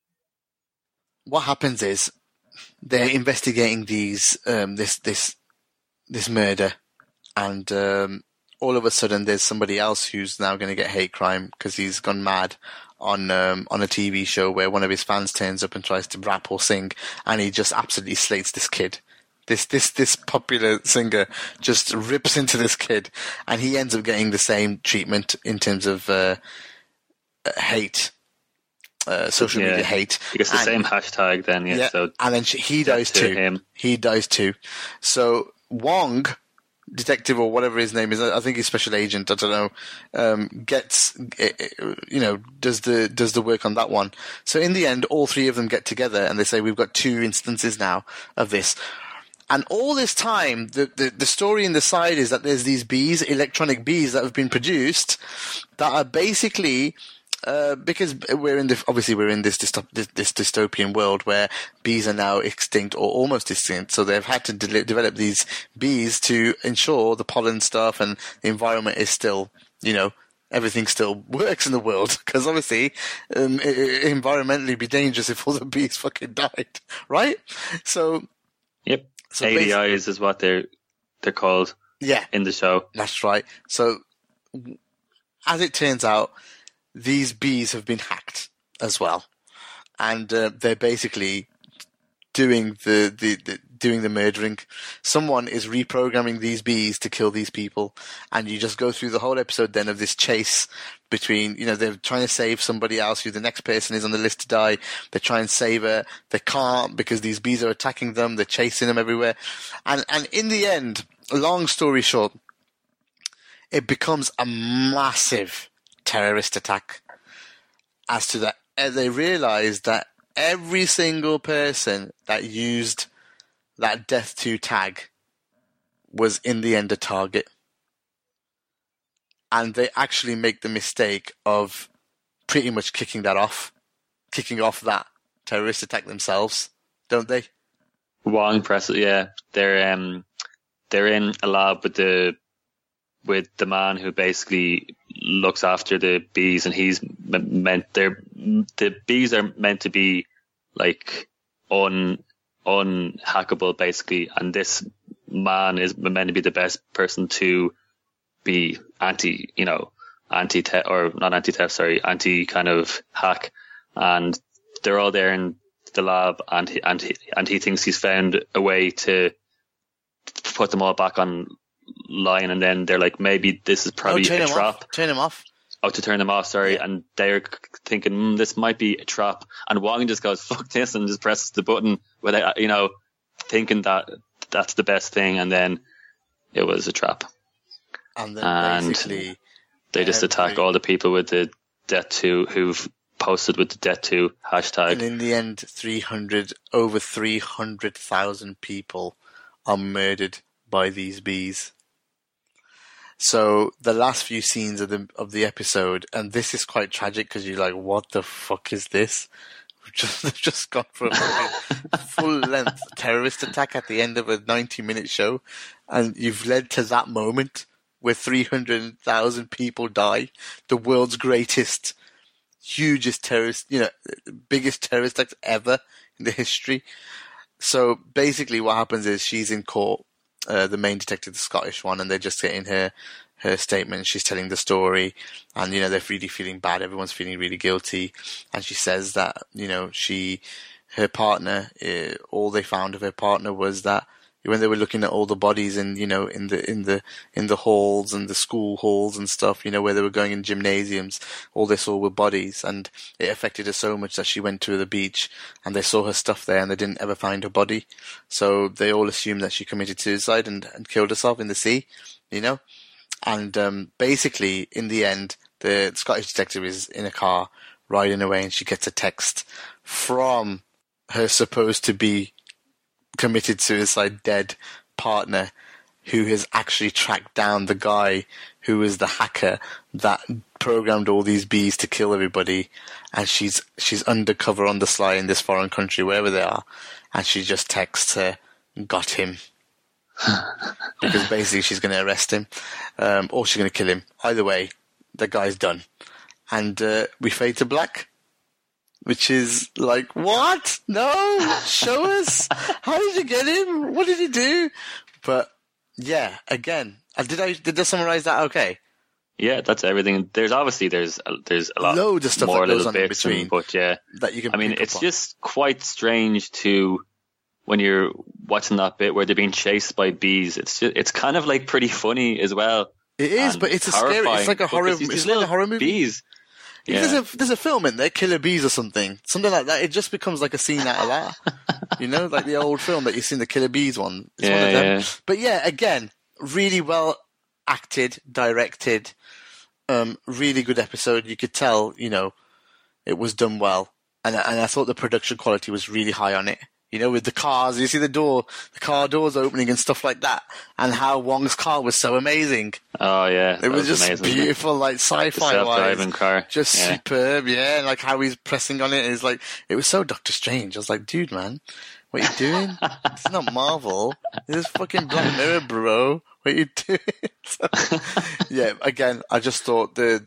what happens is they're investigating this murder, and all of a sudden there's somebody else who's now going to get hate crime because he's gone mad on a TV show where one of his fans turns up and tries to rap or sing, and he just absolutely slates this kid. This popular singer just rips into this kid, and he ends up getting the same treatment in terms of hate, social media hate. He gets the same hashtag then, yeah. So and then he dies too. Him. He dies too. So Wong, detective or whatever his name is, I think he's special agent, I don't know, gets, you know, does the work on that one. So in the end, all three of them get together and they say, we've got 2 instances now of this. And all this time, the story in the side is that there's these bees, electronic bees that have been produced that are basically, because we're in this dystopian world where bees are now extinct or almost extinct, so they've had to develop these bees to ensure the pollen stuff and the environment is still, you know, everything still works in the world, because obviously environmentally it'd be dangerous if all the bees fucking died, right? So yep. So ADIs is what they're called. Yeah, in the show. That's right. So as it turns out, these bees have been hacked as well, and they're basically doing the murdering. Someone is reprogramming these bees to kill these people, and you just go through the whole episode then of this chase between, you know, they're trying to save somebody else who the next person is on the list to die. They try and save her. They can't because these bees are attacking them. They're chasing them everywhere. And in the end, long story short, it becomes a massive terrorist attack as to that. They realize that every single person that used that Death 2 tag was in the end a target. And they actually make the mistake of pretty much kicking off that terrorist attack themselves, don't they? Wong press, yeah. They're in a lab with the man who basically looks after the bees, and the bees are meant to be like unhackable basically, and this man is meant to be the best person to be anti kind of hack, and they're all there in the lab, and he thinks he's found a way to put them all back on line, and then they're like, maybe this is probably a trap. Turn him off. Oh, to turn them off, sorry. Yeah. And they're thinking, this might be a trap. And Wong just goes, fuck this, and just presses the button without, you know, thinking that that's the best thing. And then it was a trap. And then basically they just attack all the people with the Death 2 who've posted with the Death 2 hashtag. And in the end, over 300,000 people are murdered by these bees. So the last few scenes of the episode, and this is quite tragic because you're like, what the fuck is this? They've just gone for a full-length terrorist attack at the end of a 90-minute show, and you've led to that moment where 300,000 people die, the world's greatest, hugest terrorist, you know, biggest terrorist attack ever in the history. So basically what happens is she's in court, the main detective, the Scottish one, and they're just getting her statement. She's telling the story, and, you know, they're really feeling bad. Everyone's feeling really guilty. And she says that, you know, her partner, all they found of her partner was that when they were looking at all the bodies in, you know, in the halls and the school halls and stuff, you know, where they were going in gymnasiums, all they saw were bodies, and it affected her so much that she went to the beach and they saw her stuff there and they didn't ever find her body. So they all assumed that she committed suicide and killed herself in the sea, you know? And basically, in the end, the Scottish detective is in a car riding away and she gets a text from her supposed to be committed suicide dead partner, who has actually tracked down the guy who was the hacker that programmed all these bees to kill everybody, and she's undercover on the sly in this foreign country, wherever they are, and she just texts her, "Got him." Because basically she's going to arrest him, or she's going to kill him. Either way, the guy's done. And we fade to black, which is like, what? No, show us. How did you get him? What did he do? But yeah, again, did I summarize that okay? Yeah, that's everything. There's a lot, loads of stuff more that goes little on in bits, between, but yeah, that you can. I mean, pick it's up on. just quite strange when you're watching that bit where they're being chased by bees. It's kind of like pretty funny as well. It is, but it's it's like a horror. It's like a horror movie. Bees. Yeah. There's a film in there, Killer Bees or something like that. It just becomes like a scene out of that. You know, like the old film that you've seen, the Killer Bees one. It's one of them. Yeah. But yeah, again, really well acted, directed, really good episode. You could tell, you know, it was done well. And I thought the production quality was really high on it. You know, with the cars, you see the car doors opening and stuff like that, and how Wong's car was so amazing. Oh yeah, it was just amazing, beautiful, like sci-fi self-driving car, just superb. Yeah, like how he's pressing on it. It's like, it was so Doctor Strange. I was like, dude, man, what are you doing? It's not Marvel. This is fucking Black Mirror, bro. What are you doing? So, yeah, again, I just thought the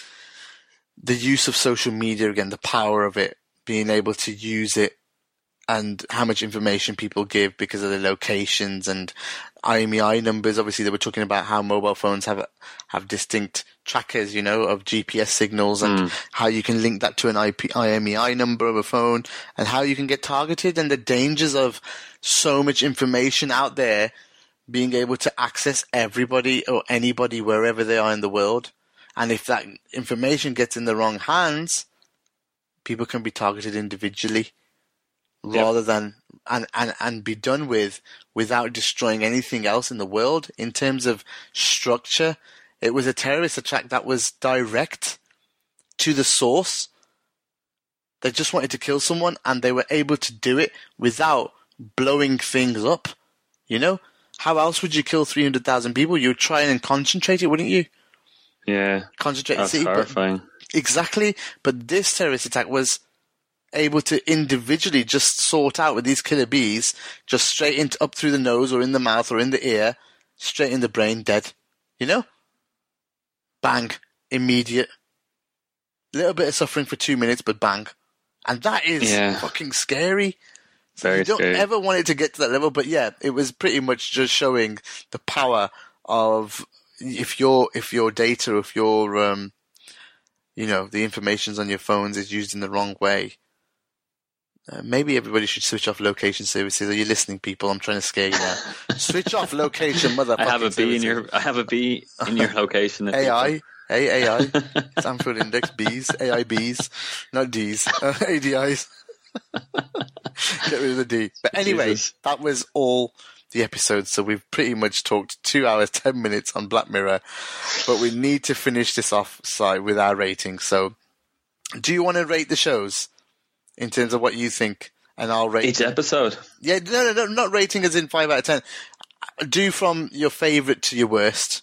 use of social media again, the power of it, being able to use it. And how much information people give because of the locations and IMEI numbers. Obviously, they were talking about how mobile phones have distinct trackers, you know, of GPS signals, and how you can link that to an IMEI number of a phone, and how you can get targeted, and the dangers of so much information out there being able to access everybody or anybody wherever they are in the world. And if that information gets in the wrong hands, people can be targeted individually. Rather than and be done without destroying anything else in the world. In terms of structure, it was a terrorist attack that was direct to the source. They just wanted to kill someone, and they were able to do it without blowing things up. You know, how else would you kill 300,000 people? You would try and concentrate it, wouldn't you? Yeah, concentrate. That's horrifying. Exactly, but this terrorist attack was able to individually just sort out with these killer bees, just straight up through the nose or in the mouth or in the ear, straight in the brain, dead. You know? Bang. Immediate. Little bit of suffering for 2 minutes, but bang. And that is fucking scary. So Very you don't scary. ever want it to get to that level, but yeah, it was pretty much just showing the power of if your data, if your you know, the information's on your phones is used in the wrong way. Maybe everybody should switch off location services. Are you listening, people? I'm trying to scare you now. Switch off location, motherfucking I have a bee services. I have a bee in your location. AI. Hey, AI. Stanford Index, Bs. AI Bs. Not Ds. ADIs. Get rid of the D. But anyway, Jesus. That was all the episode. So we've pretty much talked 2 hours, 10 minutes on Black Mirror. But we need to finish this off with our rating. So do you want to rate the shows? In terms of what you think, and I'll rate Each episode. Yeah, no, not rating as in 5 out of 10. Do from your favourite to your worst.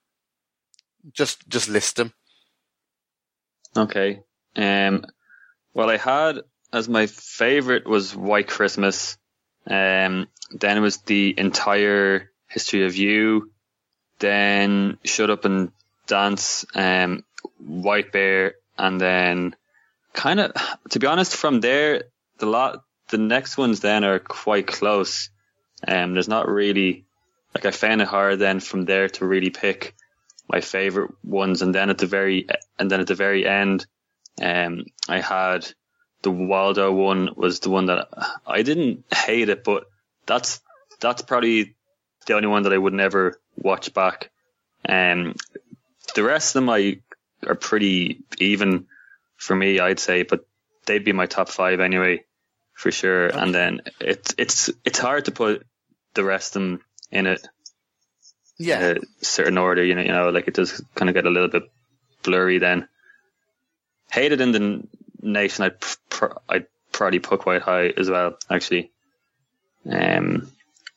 Just list them. Okay. Well, I had as my favourite was White Christmas. Then it was the entire History of You. Then Shut Up and Dance. White Bear, and then. Kind of, to be honest, from there, the next ones then are quite close. There's not really, like, I found it hard then from there to really pick my favorite ones. And then at the very end, I had the Waldo one was the one that I didn't hate it, but that's that's probably the only one that I would never watch back. The rest of them are pretty even for me, I'd say, but they'd be my top 5 anyway, for sure. Okay. And then it's hard to put the rest of them in a certain order, you know, like it does kind of get a little bit blurry then. Hated in the Nation, I'd probably put quite high as well, actually. Them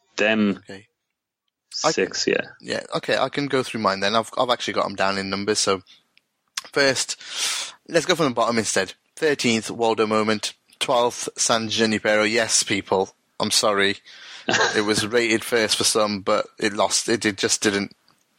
6, yeah. Yeah, okay, I can go through mine then. I've actually got them down in numbers. So first, let's go from the bottom instead. 13th, Waldo Moment. 12th, San Junipero. Yes, people, I'm sorry. It was rated first for some, but it lost. It just didn't.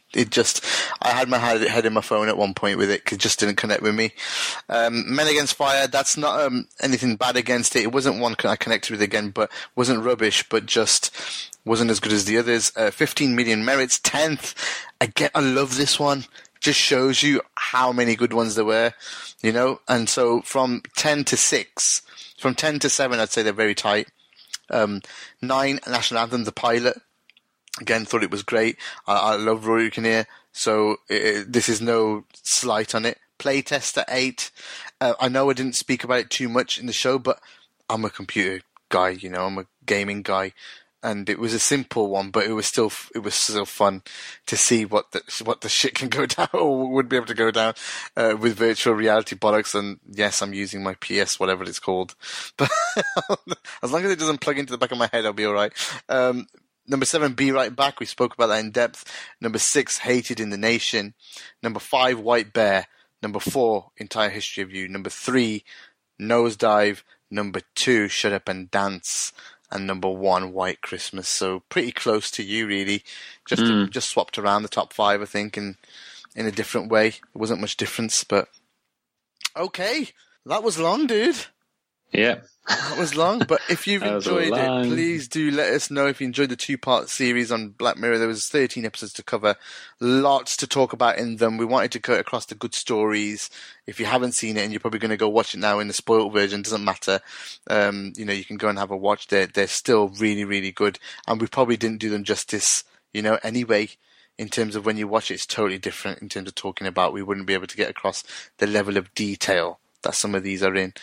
I had my head in my phone at one point with it because it just didn't connect with me. Men Against Fire, that's not anything bad against it. It wasn't one I connected with again, but wasn't rubbish, but just wasn't as good as the others. 15 Million Merits, 10th. I love this one. Just shows you how many good ones there were, you know? And so from 10 to 6, from 10 to 7, I'd say they're very tight. 9, National Anthem, The Pilot. Again, thought it was great. I love Rory Kinnear, so this is no slight on it. Playtester 8. I know I didn't speak about it too much in the show, but I'm a computer guy, you know, I'm a gaming guy, and it was a simple one, but it was still fun to see what the shit can go down or would be able to go down with virtual reality products. And yes, I'm using my PS, whatever it's called, but as long as it doesn't plug into the back of my head, I'll be all right. Number 7, Be Right Back. We spoke about that in depth. Number 6, Hated in the Nation. Number 5, White Bear. Number 4, Entire History of You. Number 3, Nosedive. Number 2, Shut Up and Dance. And number 1, White Christmas. So pretty close to you, really. Just swapped around the top 5, I think, in a different way. It wasn't much difference, but okay. That was long, dude. Yeah. That was long, but if you've enjoyed it, please do let us know if you enjoyed the 2-part series on Black Mirror. There was 13 episodes to cover, lots to talk about in them. We wanted to cut across the good stories. If you haven't seen it and you're probably going to go watch it now in the spoiled version, doesn't matter. You know, you can go and have a watch. They're still really, really good, and we probably didn't do them justice, you know, anyway. In terms of when you watch it, it's totally different in terms of talking about. We wouldn't be able to get across the level of detail that some of these are in.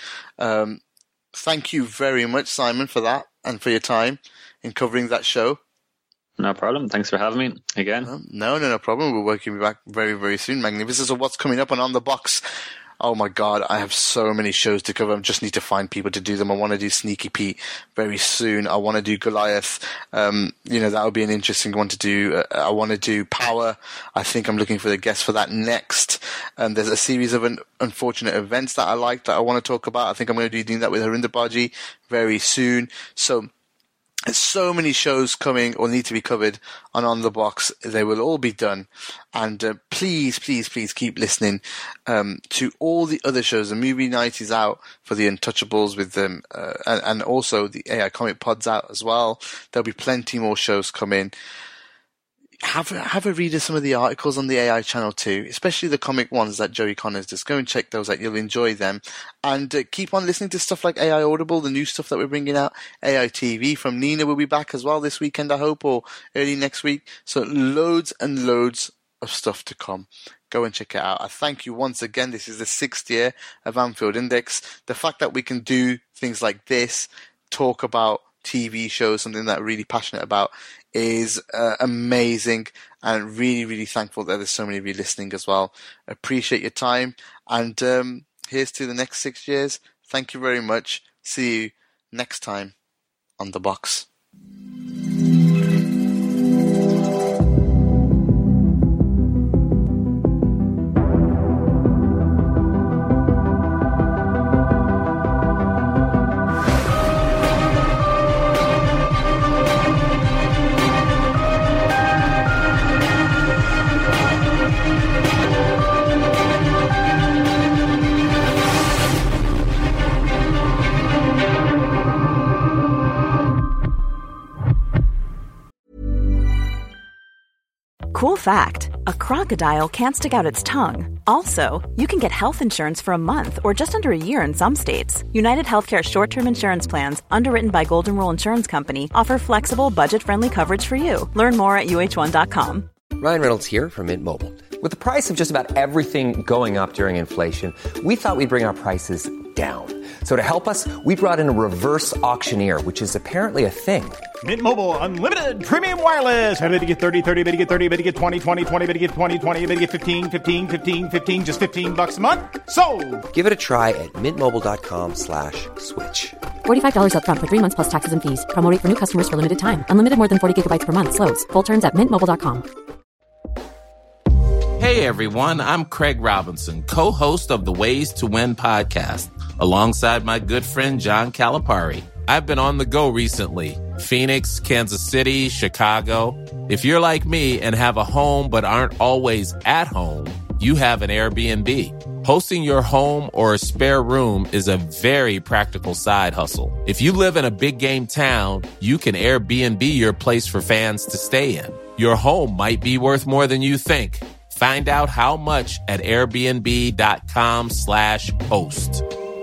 Thank you very much, Simon, for that and for your time in covering that show. No problem. Thanks for having me again. No problem. We're working you back very, very soon. Magnificent. So what's coming up on the Box? Oh my God, I have so many shows to cover. I just need to find people to do them. I want to do Sneaky Pete very soon. I want to do Goliath. You know, that would be an interesting one to do. I want to do Power. I think I'm looking for the guest for that next. There's a series of unfortunate events that I like that I want to talk about. I think I'm going to be doing that with Harinder Baji very soon. So there's so many shows coming or need to be covered on The Box. They will all be done. And please keep listening to all the other shows. The movie night is out for The Untouchables with them, and also the AI Comic Pod's out as well. There'll be plenty more shows coming. Have a read of some of the articles on the AI channel too, especially the comic ones that Joey Connors does. Go and check those out. You'll enjoy them. And keep on listening to stuff like AI Audible, the new stuff that we're bringing out. AI TV from Nina will be back as well this weekend, I hope, or early next week. So loads and loads of stuff to come. Go and check it out. I thank you once again. This is the 6th year of Anfield Index. The fact that we can do things like this, talk about TV shows, something that I'm really passionate about, is amazing, and really, really thankful that there's so many of you listening as well. Appreciate your time, and here's to the next 6 years. Thank you very much. See you next time on The Box. Cool fact, a crocodile can't stick out its tongue. Also, you can get health insurance for a month or just under a year in some states. United Healthcare short-term insurance plans, underwritten by Golden Rule Insurance Company, offer flexible, budget-friendly coverage for you. Learn more at uh1.com. Ryan Reynolds here from Mint Mobile. With the price of just about everything going up during inflation, we thought we'd bring our prices down. So to help us, we brought in a reverse auctioneer, which is apparently a thing. Mint Mobile Unlimited Premium Wireless. How to get 30, 30, bit to get 30, bit to get 20, 20, 20, bit to get 20, 20, bit to get 15, 15, 15, 15, just $15 a month? Sold! Give it a try at mintmobile.com/switch. $45 up front for 3 months plus taxes and fees. Promo rate for new customers for limited time. Unlimited more than 40 gigabytes per month. Slows full terms at mintmobile.com. Hey everyone, I'm Craig Robinson, co-host of the Ways to Win podcast, alongside my good friend John Calipari. I've been on the go recently. Phoenix, Kansas City, Chicago. If you're like me and have a home but aren't always at home, you have an Airbnb. Hosting your home or a spare room is a very practical side hustle. If you live in a big game town, you can Airbnb your place for fans to stay in. Your home might be worth more than you think. Find out how much at airbnb.com/host.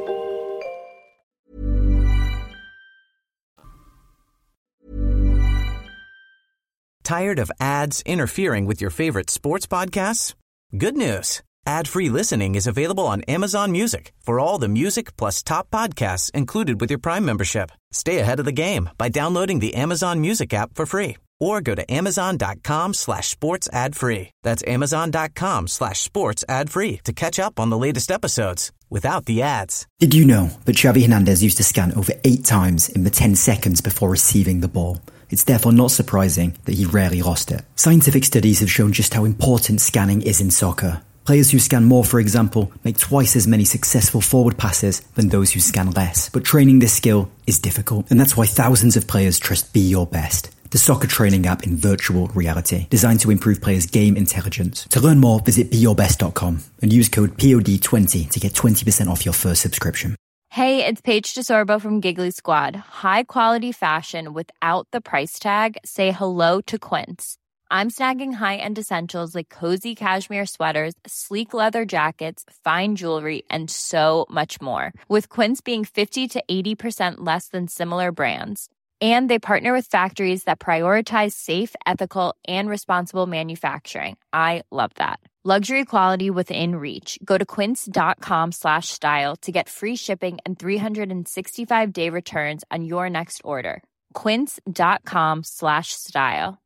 Tired of ads interfering with your favorite sports podcasts? Good news. Ad-free listening is available on Amazon Music for all the music plus top podcasts included with your Prime membership. Stay ahead of the game by downloading the Amazon Music app for free or go to amazon.com/sports ad free. That's amazon.com/sports ad free to catch up on the latest episodes without the ads. Did you know that Xavi Hernandez used to scan over 8 times in the 10 seconds before receiving the ball? It's therefore not surprising that he rarely lost it. Scientific studies have shown just how important scanning is in soccer. Players who scan more, for example, make twice as many successful forward passes than those who scan less. But training this skill is difficult, and that's why thousands of players trust Be Your Best, the soccer training app in virtual reality, designed to improve players' game intelligence. To learn more, visit BeYourBest.com and use code POD20 to get 20% off your first subscription. Hey, it's Paige DeSorbo from Giggly Squad. High quality fashion without the price tag. Say hello to Quince. I'm snagging high-end essentials like cozy cashmere sweaters, sleek leather jackets, fine jewelry, and so much more. With Quince being 50 to 80% less than similar brands. And they partner with factories that prioritize safe, ethical, and responsible manufacturing. I love that. Luxury quality within reach. Go to quince.com/style to get free shipping and 365-day returns on your next order. Quince.com/style.